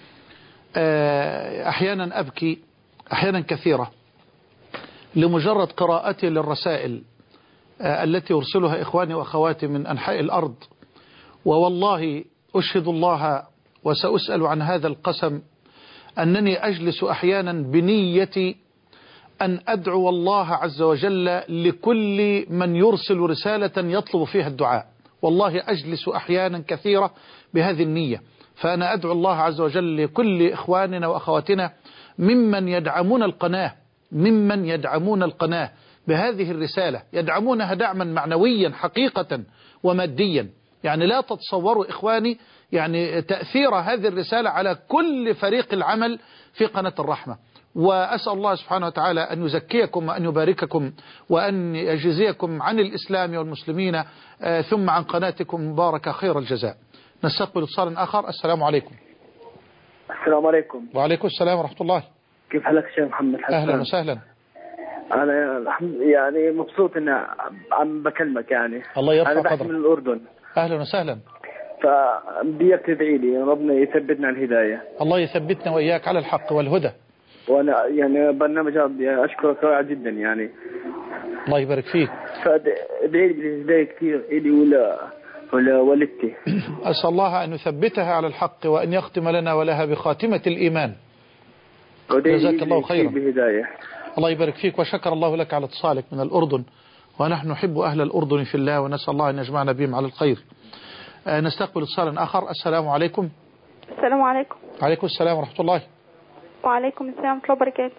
أحيانا أبكي أحيانا كثيرة لمجرد قراءتي للرسائل التي يرسلها إخواني وأخواتي من أنحاء الأرض، ووالله أشهد الله وسأسأل عن هذا القسم أنني أجلس أحيانا بنيتي أن أدعو الله عز وجل لكل من يرسل رسالة يطلب فيها الدعاء، والله أجلس أحيانا كثيرة بهذه النية. فأنا أدعو الله عز وجل لكل إخواننا وأخواتنا ممن يدعمون القناة ممن يدعمون القناة بهذه الرسالة، يدعمونها دعما معنويا حقيقة وماديا. يعني لا تتصوروا إخواني يعني تأثير هذه الرسالة على كل فريق العمل في قناة الرحمة. وأسأل الله سبحانه وتعالى أن يزكيكم وأن يبارككم وأن يجزيكم عن الإسلام والمسلمين ثم عن قناتكم مباركة خير الجزاء. نستقبل اتصال آخر. السلام عليكم. السلام عليكم. وعليكم السلام ورحمة الله. كيف حالك شيخ محمد حسن؟ أهلا وسهلا. أنا يعني مبسوط إن عم بكلمك يعني. الله يرفع قدرك. أنا بحكي من الأردن. أهلا وسهلا. فبديك تدعي لي ربنا يثبتنا على الهداية. الله يثبتنا وإياك على الحق والهدى. وأنا يعني برنامج أشكرك رائع جدا يعني. الله يبارك فيك. فادعي لي بالهداية كثير إلي ولا ولا والدتي. أسأل الله أن يثبتها على الحق وأن يختم لنا ولها بخاتمة الإيمان. جزاك الله خيرا. بهداية. الله يبارك فيك وشكر الله لك على اتصالك من الأردن، ونحن نحب أهل الأردن في الله ونسأل الله أن يجمعنا بهم على الخير. آه نستقبل اتصالا آخر. السلام عليكم. السلام عليكم. عليكم السلام ورحمة الله. وعليكم السلام ورحمة الله وبركاته.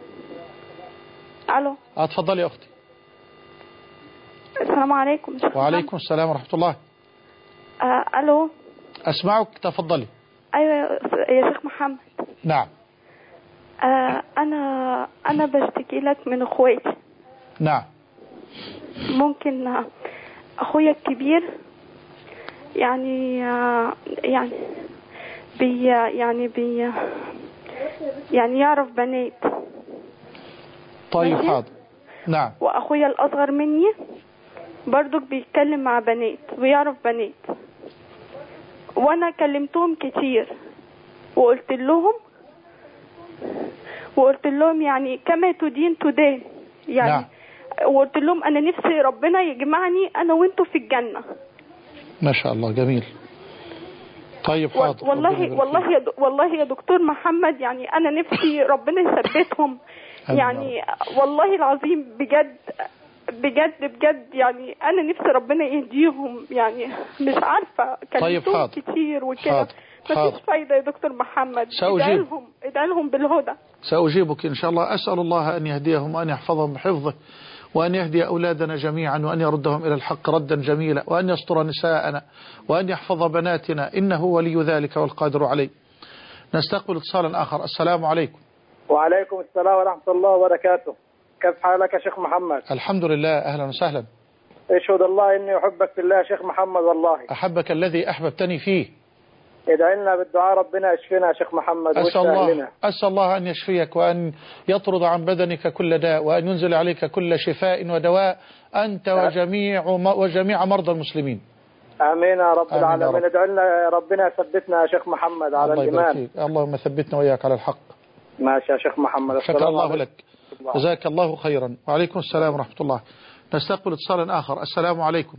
ألو. اتفضلي يا أختي. السلام عليكم. وعليكم السلام ورحمة الله. آه ألو. أسمعك، تفضلي. أيوة يا شيخ محمد. نعم. آه أنا أنا بشتكي لك من أخواتي. نعم. ممكن أخويا الكبير يعني آه يعني بي يعني بي يعني يعرف بنات. طيب حاضر. نعم. وأخويا الأصغر مني برضو بيتكلم مع بنات ويعرف بنات، وأنا كلمتهم كتير وقلت لهم وقلت لهم يعني كما تدين تدان يعني. نعم. وقلت لهم أنا نفسي ربنا يجمعني أنا وأنتوا في الجنة. ما شاء الله، جميل. طيب حاضر. والله والله يا والله يا دكتور محمد يعني أنا نفسي ربنا يثبتهم يعني والله العظيم بجد بجد بجد يعني أنا نفسي ربنا يهديهم يعني مش عارفة كلمتهم طيب كتير وكده مفيش فايدة يا دكتور محمد. ادعي لهم ادعي لهم بالهدى. سأجيبك إن شاء الله. أسأل الله أن يهديهم وأن يحفظهم بحفظه، وأن يهدي أولادنا جميعا، وأن يردهم إلى الحق ردا جميلا، وأن يستر نساءنا، وأن يحفظ بناتنا، إنه ولي ذلك والقادر عليه. نستقبل اتصالا آخر. السلام عليكم. وعليكم السلام ورحمة الله وبركاته. كيف حالك يا شيخ محمد؟ الحمد لله. أهلا وسهلا. اشهد الله إني أحبك في الله يا شيخ محمد. والله أحبك الذي أحببتني فيه. ادعي لنا بالدعاء ربنا يشفينا يا شيخ محمد. أسأل الله, أسأل الله أن يشفيك، وأن يطرد عن بدنك كل داء، وأن ينزل عليك كل شفاء ودواء أنت وجميع وجميع مرضى المسلمين. آمين يا رب العالمين. ادعي لنا ربنا يثبتنا يا شيخ محمد على الله الإيمان. اللهم ثبتنا وإياك على الحق. ماشي يا شيخ محمد. شكر الله لك. جزاك الله خيرا. وعليكم السلام ورحمة الله. نستقبل اتصالا آخر. السلام عليكم.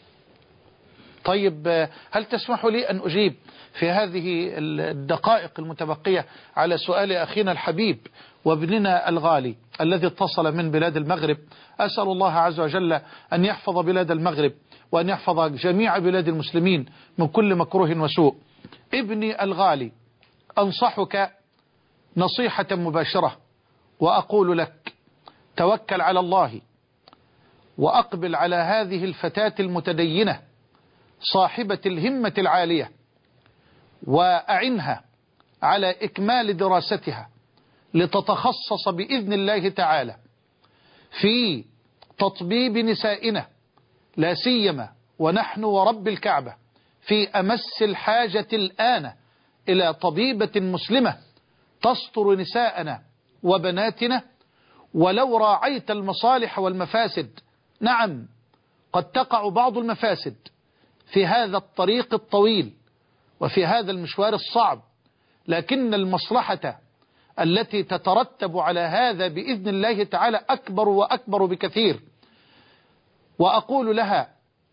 طيب هل تسمح لي أن أجيب في هذه الدقائق المتبقية على سؤال أخينا الحبيب وابننا الغالي الذي اتصل من بلاد المغرب؟ أسأل الله عز وجل أن يحفظ بلاد المغرب، وأن يحفظ جميع بلاد المسلمين من كل مكروه وسوء. ابني الغالي، أنصحك نصيحة مباشرة وأقول لك توكل على الله، وأقبل على هذه الفتاة المتدينة صاحبة الهمة العالية، وأعنها على إكمال دراستها لتتخصص بإذن الله تعالى في تطبيب نسائنا، لا سيما ونحن ورب الكعبة في أمس الحاجة الآن إلى طبيبة مسلمة تستر نساءنا وبناتنا. ولو راعيت المصالح والمفاسد، نعم قد تقع بعض المفاسد في هذا الطريق الطويل وفي هذا المشوار الصعب، لكن المصلحة التي تترتب على هذا بإذن الله تعالى أكبر وأكبر بكثير. وأقول لها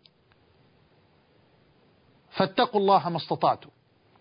فاتقوا الله ما استطعتم،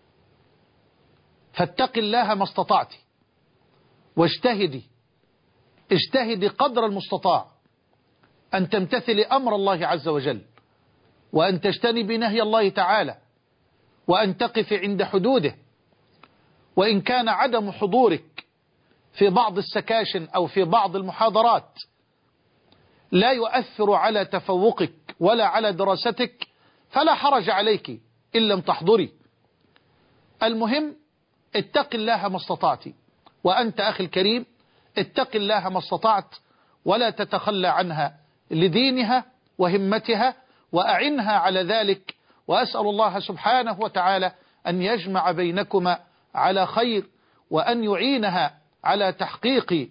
فاتق الله ما استطعت، واجتهدي اجتهدي قدر المستطاع أن تمتثلي أمر الله عز وجل، وأن تجتنبي نهي الله تعالى، وأن تقف عند حدوده. وإن كان عدم حضورك في بعض السكاشن أو في بعض المحاضرات لا يؤثر على تفوقك ولا على دراستك، فلا حرج عليك إن لم تحضري. المهم اتق الله ما استطعت، وأنت أخي الكريم اتق الله ما استطعت، ولا تتخلى عنها لدينها وهمتها، وأعنها على ذلك. وأسأل الله سبحانه وتعالى أن يجمع بينكما على خير، وأن يعينها على تحقيق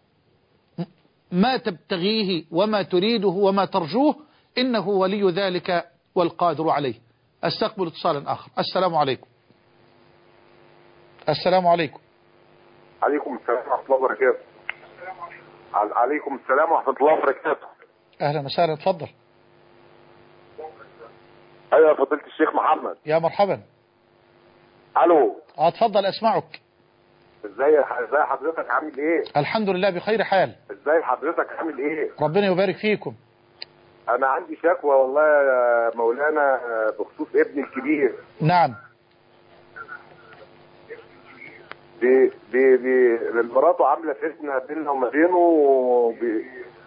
ما تبتغيه وما تريده وما ترجوه، إنه ولي ذلك والقادر عليه. استقبل اتصالا آخر. السلام عليكم. السلام عليكم. عليكم السلام ورحمة الله وبركاته. عليكم السلام ورحمة الله وبركاته. أهلا وسهلا. اتفضل. أيوة يا فضيلة الشيخ محمد. يا مرحبا. ألو. اه اتفضل أسمعك. ازاي ازاي حضرتك عامل ايه؟ الحمد لله بخير حال. ازاي حضرتك عامل ايه؟ ربنا يبارك فيكم. انا عندي شكوى والله يا مولانا بخصوص ابني الكبير. نعم. بي بي بي مراته عامله فتنه بيننا وما بينه، بي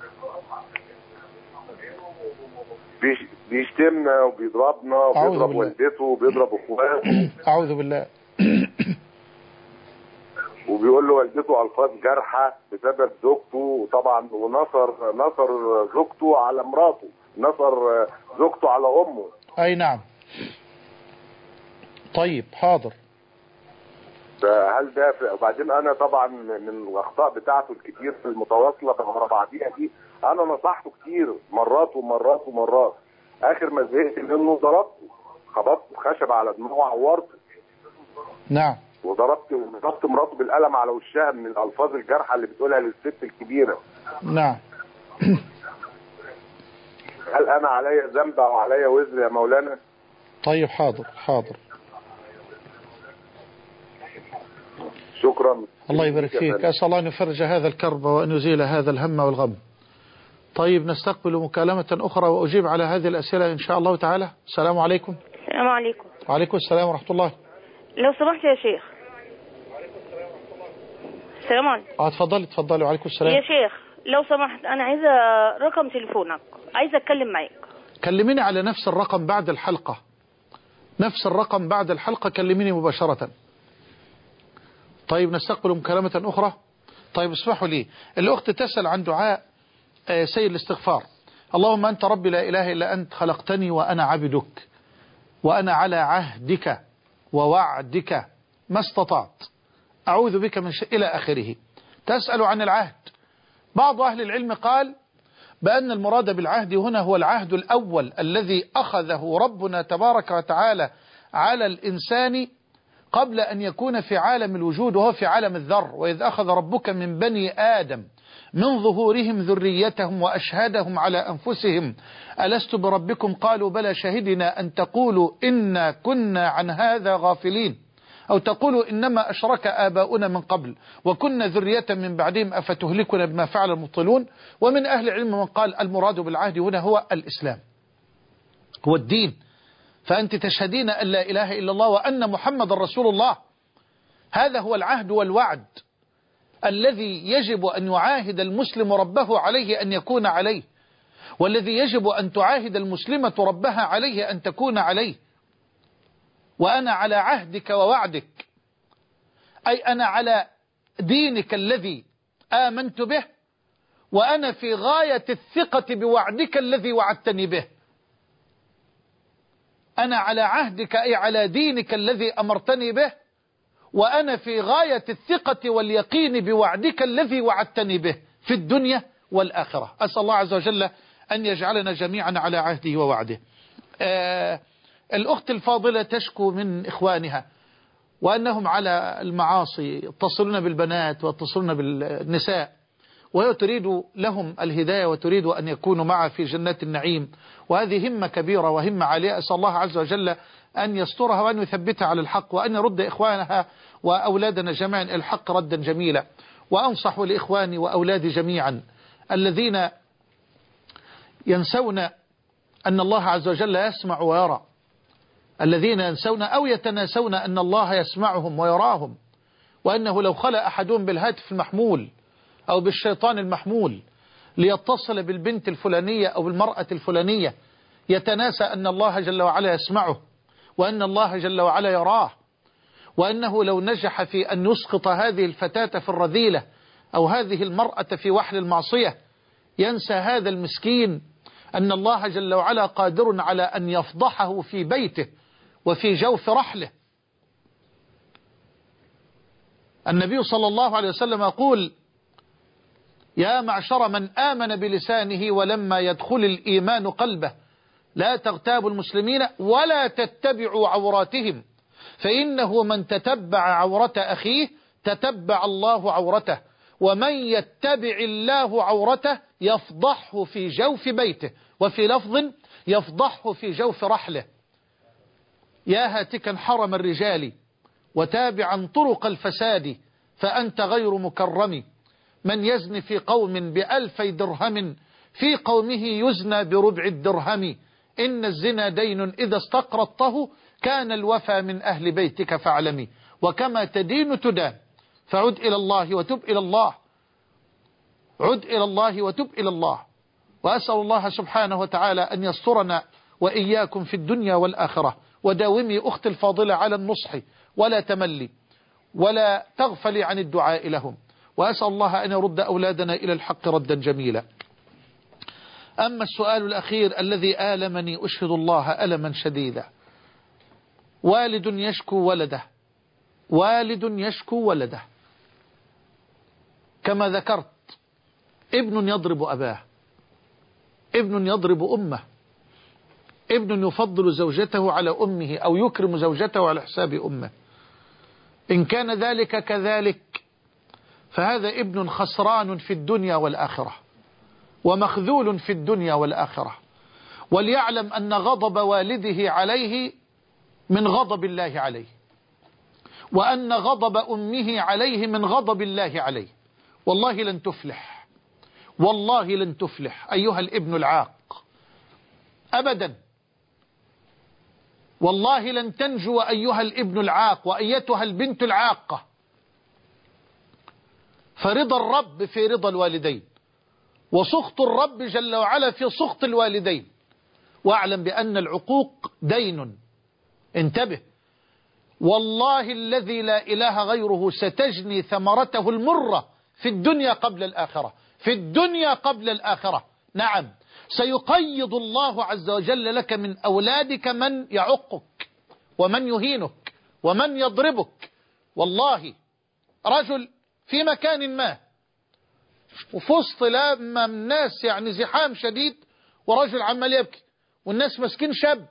بيش بيشتمنا وبيضربنا وبيضرب والدته وبيضرب اخواته. اعوذ بالله. وبيقول له والدته الفاظ جارحه بسبب زوجته، وطبعا ونصر نصر زوجته على مراته، نصر زوجته على امه. اي نعم. طيب حاضر. فهل ده وبعدين انا طبعا من الاخطاء بتاعته الكتير في المتواصله ورا بعضيها دي، انا نصحته كتير مرات ومرات ومرات، اخر ما زهقت منه ضربته، خبطت خشب على دماغه عورته. نعم. وضربت وضربت مراته بالقلم على وشها من الالفاظ الجارحه اللي بتقولها للست الكبيره. نعم. هل انا عليا ذنب او عليا وزر يا مولانا؟ طيب حاضر حاضر. شكرا. الله يبارك فيك. أسأل الله أن يفرج هذا الكرب وأن يزيل هذا الهم والغم. طيب نستقبل مكالمة أخرى وأجيب على هذه الأسئلة إن شاء الله تعالى. السلام عليكم. السلام عليكم. وعليكم السلام ورحمة الله. لو سمحت يا شيخ. السلام عليكم. اه تفضلي تفضلي. وعليكم السلام. يا شيخ لو سمحت أنا عايزة رقم تليفونك، عايزة أتكلم معاك. كلميني على نفس الرقم بعد الحلقة، نفس الرقم بعد الحلقة كلميني مباشرة. طيب نستقبل مكالمة أخرى. طيب اسمحوا لي، الأخت تسأل عن دعاء سيد الاستغفار. اللهم أنت ربي لا إله إلا أنت خلقتني وأنا عبدك وأنا على عهدك ووعدك ما استطعت أعوذ بك من شيء إلى آخره. تسأل عن العهد. بعض أهل العلم قال بأن المراد بالعهد هنا هو العهد الأول الذي أخذه ربنا تبارك وتعالى على الإنسان قبل أن يكون في عالم الوجود وهو في عالم الذر. وإذ أخذ ربك من بني آدم من ظهورهم ذريتهم وأشهدهم على أنفسهم ألست بربكم قالوا بلى شهدنا أن تقولوا إنا كنا عن هذا غافلين أو تقولوا إنما أشرك آباؤنا من قبل وكنا ذرية من بعدهم أفتهلكنا بما فعل المبطلون. ومن أهل العلم من قال المراد بالعهد هنا هو الإسلام، هو الدين. فأنت تشهدين أن لا إله إلا الله وأن محمد رسول الله. هذا هو العهد والوعد الذي يجب أن يعاهد المسلم ربه عليه أن يكون عليه، والذي يجب أن تعاهد المسلمة ربها عليه أن تكون عليه. وأنا على عهدك ووعدك، أي أنا على دينك الذي آمنت به، وأنا في غاية الثقة بوعدك الذي وعدتني به. أنا على عهدك أي على دينك الذي أمرتني به، وأنا في غاية الثقة واليقين بوعدك الذي وعدتني به في الدنيا والآخرة. أسأل الله عز وجل أن يجعلنا جميعا على عهده ووعده. آه الأخت الفاضلة تشكو من إخوانها وأنهم على المعاصي، يتصلون بالبنات ويتصلون بالنساء، وهي تريد لهم الهداية وتريد أن يكونوا معها في جنات النعيم، وهذه همة كبيرة وهمة عالية. أسأل الله عز وجل أن يسترها وأن يثبتها على الحق وأن يرد إخوانها وأولادنا جميعا الحق ردا جميلا. وأنصح لإخواني وأولادي جميعا الذين ينسون أن الله عز وجل يسمع ويرى، الذين ينسون أو يتناسون أن الله يسمعهم ويراهم، وأنه لو خلى أحدهم بالهاتف المحمول أو بالشيطان المحمول ليتصل بالبنت الفلانية أو بالمرأة الفلانية يتناسى أن الله جل وعلا يسمعه وأن الله جل وعلا يراه، وأنه لو نجح في أن يسقط هذه الفتاة في الرذيلة أو هذه المرأة في وحل المعصية ينسى هذا المسكين أن الله جل وعلا قادر على أن يفضحه في بيته وفي جوف رحله. النبي صلى الله عليه وسلم يقول يا معشر من آمن بلسانه ولما يدخل الإيمان قلبه لا تغتابوا المسلمين ولا تتبعوا عوراتهم فإنه من تتبع عورة أخيه تتبع الله عورته ومن يتبع الله عورته يفضحه في جوف بيته وفي لفظ يفضحه في جوف رحله. يا هاتكا حرم الرجال وتابعا طرق الفساد فأنت غير مكرم. من يزني في قوم بألفي درهم في قومه يزنى بربع الدرهم. إن الزنا دين إذا استقرضته كان الوفى من أهل بيتك فاعلمي. وكما تدين تدان فعد إلى الله وتب إلى الله، عد إلى الله وتب إلى الله. وأسأل الله سبحانه وتعالى أن يسترنا وإياكم في الدنيا والآخرة. وداومي أختي الفاضلة على النصح ولا تملي ولا تغفلي عن الدعاء لهم. وأسأل الله أن يرد أولادنا إلى الحق ردا جميلا. أما السؤال الأخير الذي آلمني أشهد الله ألما شديدا. والد يشكو ولده، والد يشكو ولده، كما ذكرت ابن يضرب أباه، ابن يضرب أمه، ابن يفضل زوجته على أمه أو يكرم زوجته على حساب أمه. إن كان ذلك كذلك فهذا ابن خسران في الدنيا والآخرة ومخذول في الدنيا والآخرة. وليعلم أن غضب والده عليه من غضب الله عليه، وأن غضب أمه عليه من غضب الله عليه. والله لن تفلح، والله لن تفلح أيها الابن العاق أبدا، والله لن تنجو أيها الابن العاق وأيتها البنت العاقة. فرضا الرب في رضا الوالدين، وسخط الرب جل وعلا في سخط الوالدين. واعلم بأن العقوق دين، انتبه، والله الذي لا إله غيره ستجني ثمرته المرة في الدنيا قبل الآخرة، في الدنيا قبل الآخرة. نعم، سيقيض الله عز وجل لك من أولادك من يعقك ومن يهينك ومن يضربك. والله رجل في مكان ما وفي وسط لما الناس يعني زحام شديد، ورجل عمال يبكي والناس مسكين شاب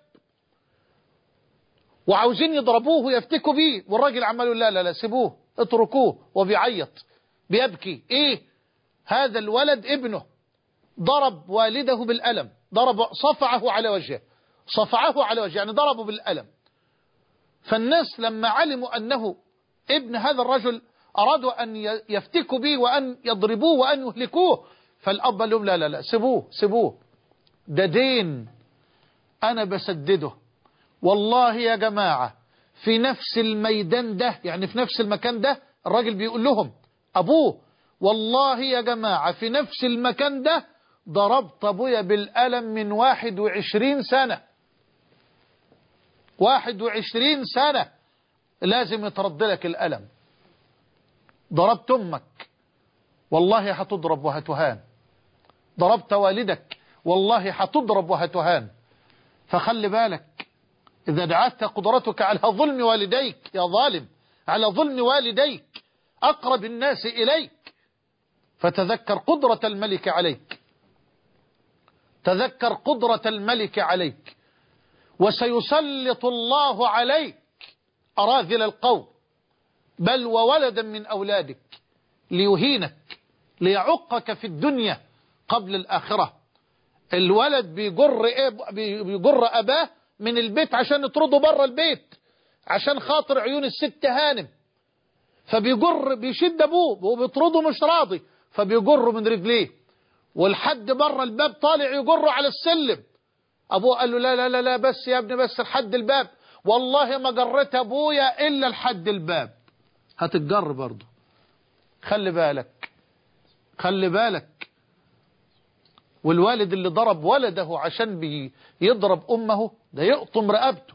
وعاوزين يضربوه ويفتكوا بيه، والراجل عمال يقول لا لا لا سيبوه اتركوه، وبيعيط بيبكي. ايه هذا الولد؟ ابنه ضرب والده بالألم، ضرب صفعه على وجهه، صفعه على وجهه يعني ضربه بالألم. فالناس لما علموا أنه ابن هذا الرجل أرادوا أن يفتكوا به وأن يضربوه وأن يهلكوه. فالأب قال لهم لا لا لا سيبوه سيبوه، ده دين أنا بسدده. والله يا جماعة في نفس الميدان ده، يعني في نفس المكان ده، الراجل بيقول لهم أبوه والله يا جماعة في نفس المكان ده ضربت أبويا بالألم من واحد وعشرين سنة، واحد وعشرين سنة لازم يترد لك الألم. ضربت أمك والله هتضرب وهتهان، ضربت والدك والله هتضرب وهتهان. فخلي بالك إذا دعت قدرتك على ظلم والديك يا ظالم، على ظلم والديك أقرب الناس إليك، فتذكر قدرة الملك عليك، تذكر قدرة الملك عليك. وسيسلط الله عليك أراذل القوم بل وولدا من أولادك ليهينك ليعقك في الدنيا قبل الآخرة. الولد بيجر, إيه بيجر أباه من البيت عشان يطرده بره البيت عشان خاطر عيون الست هانم، فبيجر بيشد أبوه وبيطرده مش راضي فبيجره من رجليه، والحد بره الباب طالع يجره على السلم. أبوه قال له لا لا لا لا بس يا ابني بس لحد الباب، والله ما جريت أبويا إلا لحد الباب. هتتجر برضه، خلي بالك خلي بالك. والوالد اللي ضرب ولده عشان بيضرب أمه ده يقطم رقبته،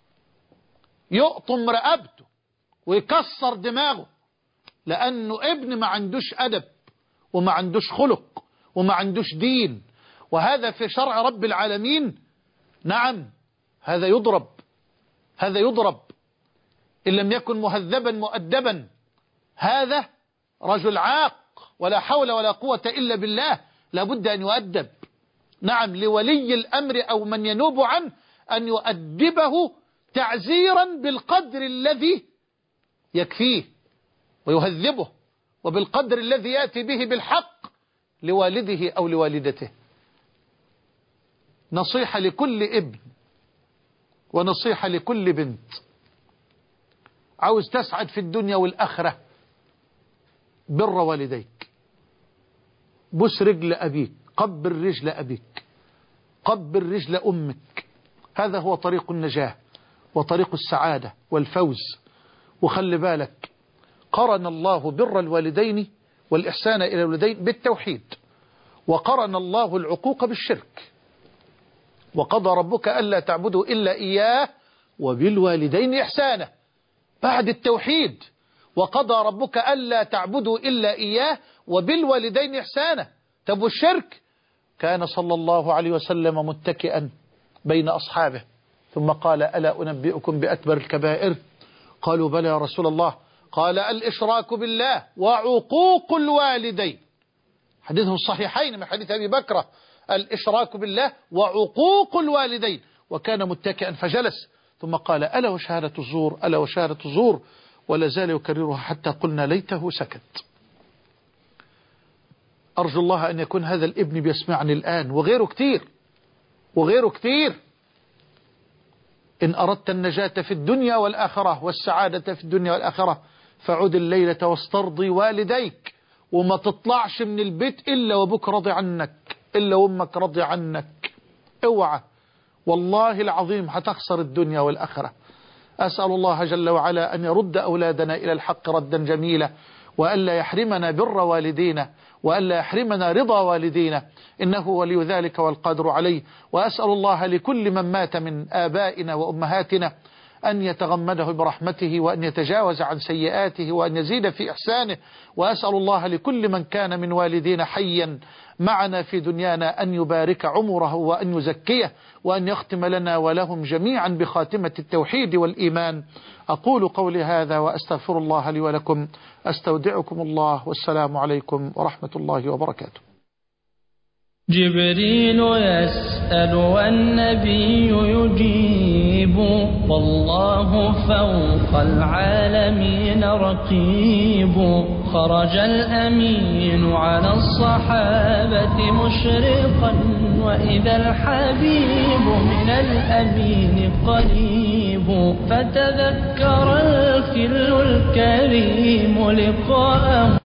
يقطم رقبته ويكسر دماغه، لأنه ابن ما عندوش أدب وما عندوش خلق وما عندوش دين. وهذا في شرع رب العالمين نعم هذا يضرب، هذا يضرب إن لم يكن مهذبا مؤدبا. هذا رجل عاق ولا حول ولا قوة إلا بالله، لابد أن يؤدب. نعم لولي الأمر أو من ينوب عنه أن يؤدبه تعزيرا بالقدر الذي يكفيه ويهذبه، وبالقدر الذي يأتي به بالحق لوالده أو لوالدته. نصيحة لكل ابن ونصيحة لكل بنت عاوز تسعد في الدنيا والآخرة، بر والديك، بس رجل أبيك، قبل رجل أبيك، قبل رجل أمك. هذا هو طريق النجاة وطريق السعادة والفوز. وخلي بالك، قرن الله بر الوالدين والإحسان إلى الوالدين بالتوحيد، وقرن الله العقوق بالشرك. وقضى ربك ألا تعبدوا إلا إياه وبالوالدين إحسانا، بعد التوحيد. وقضى ربك ألا تعبدوا إلا إياه وبالوالدين إحسانا. طب والشرك؟ كان صلى الله عليه وسلم متكئا بين أصحابه ثم قال: ألا أنبئكم بأكبر الكبائر؟ قالوا: بلى يا رسول الله. قال: الإشراك بالله وعقوق الوالدين. حديثه الصحيحين من حديث أبي بكر: الإشراك بالله وعقوق الوالدين. وكان متكئا فجلس ثم قال: ألا وشهادة الزور، ألا وشهادة الزور، ولا زال يكررها حتى قلنا ليته سكت. أرجو الله أن يكون هذا الابن بيسمعني الآن، وغيره كتير وغيره كتير. إن أردت النجاة في الدنيا والآخرة والسعادة في الدنيا والآخرة فعد الليلة واسترضي والديك، وما تطلعش من البيت إلا وابوك راضي عنك، إلا وامك راضي عنك. اوعى، والله العظيم هتخسر الدنيا والآخرة. أسأل الله جل وعلا أن يرد أولادنا إلى الحق ردا جميلا، وألا يحرمنا بر والدينا، وألا يحرمنا رضا والدينا، إنه ولي ذلك والقادر عليه. وأسأل الله لكل من مات من آبائنا وأمهاتنا أن يتغمده برحمته، وأن يتجاوز عن سيئاته، وأن يزيد في إحسانه. وأسأل الله لكل من كان من والدينا حيا معنا في دنيانا أن يبارك عمره وأن يزكيه، وأن يختم لنا ولهم جميعا بخاتمة التوحيد والإيمان. أقول قولي هذا وأستغفر الله لي ولكم، أستودعكم الله، والسلام عليكم ورحمة الله وبركاته. جبريل يسأل والنبي يجيب، والله فوق العالمين رقيب. خرج الأمين على الصحابة مشرقا، وإذا الحبيب من الأمين قريب. فتذكر الخل الكريم لقاءه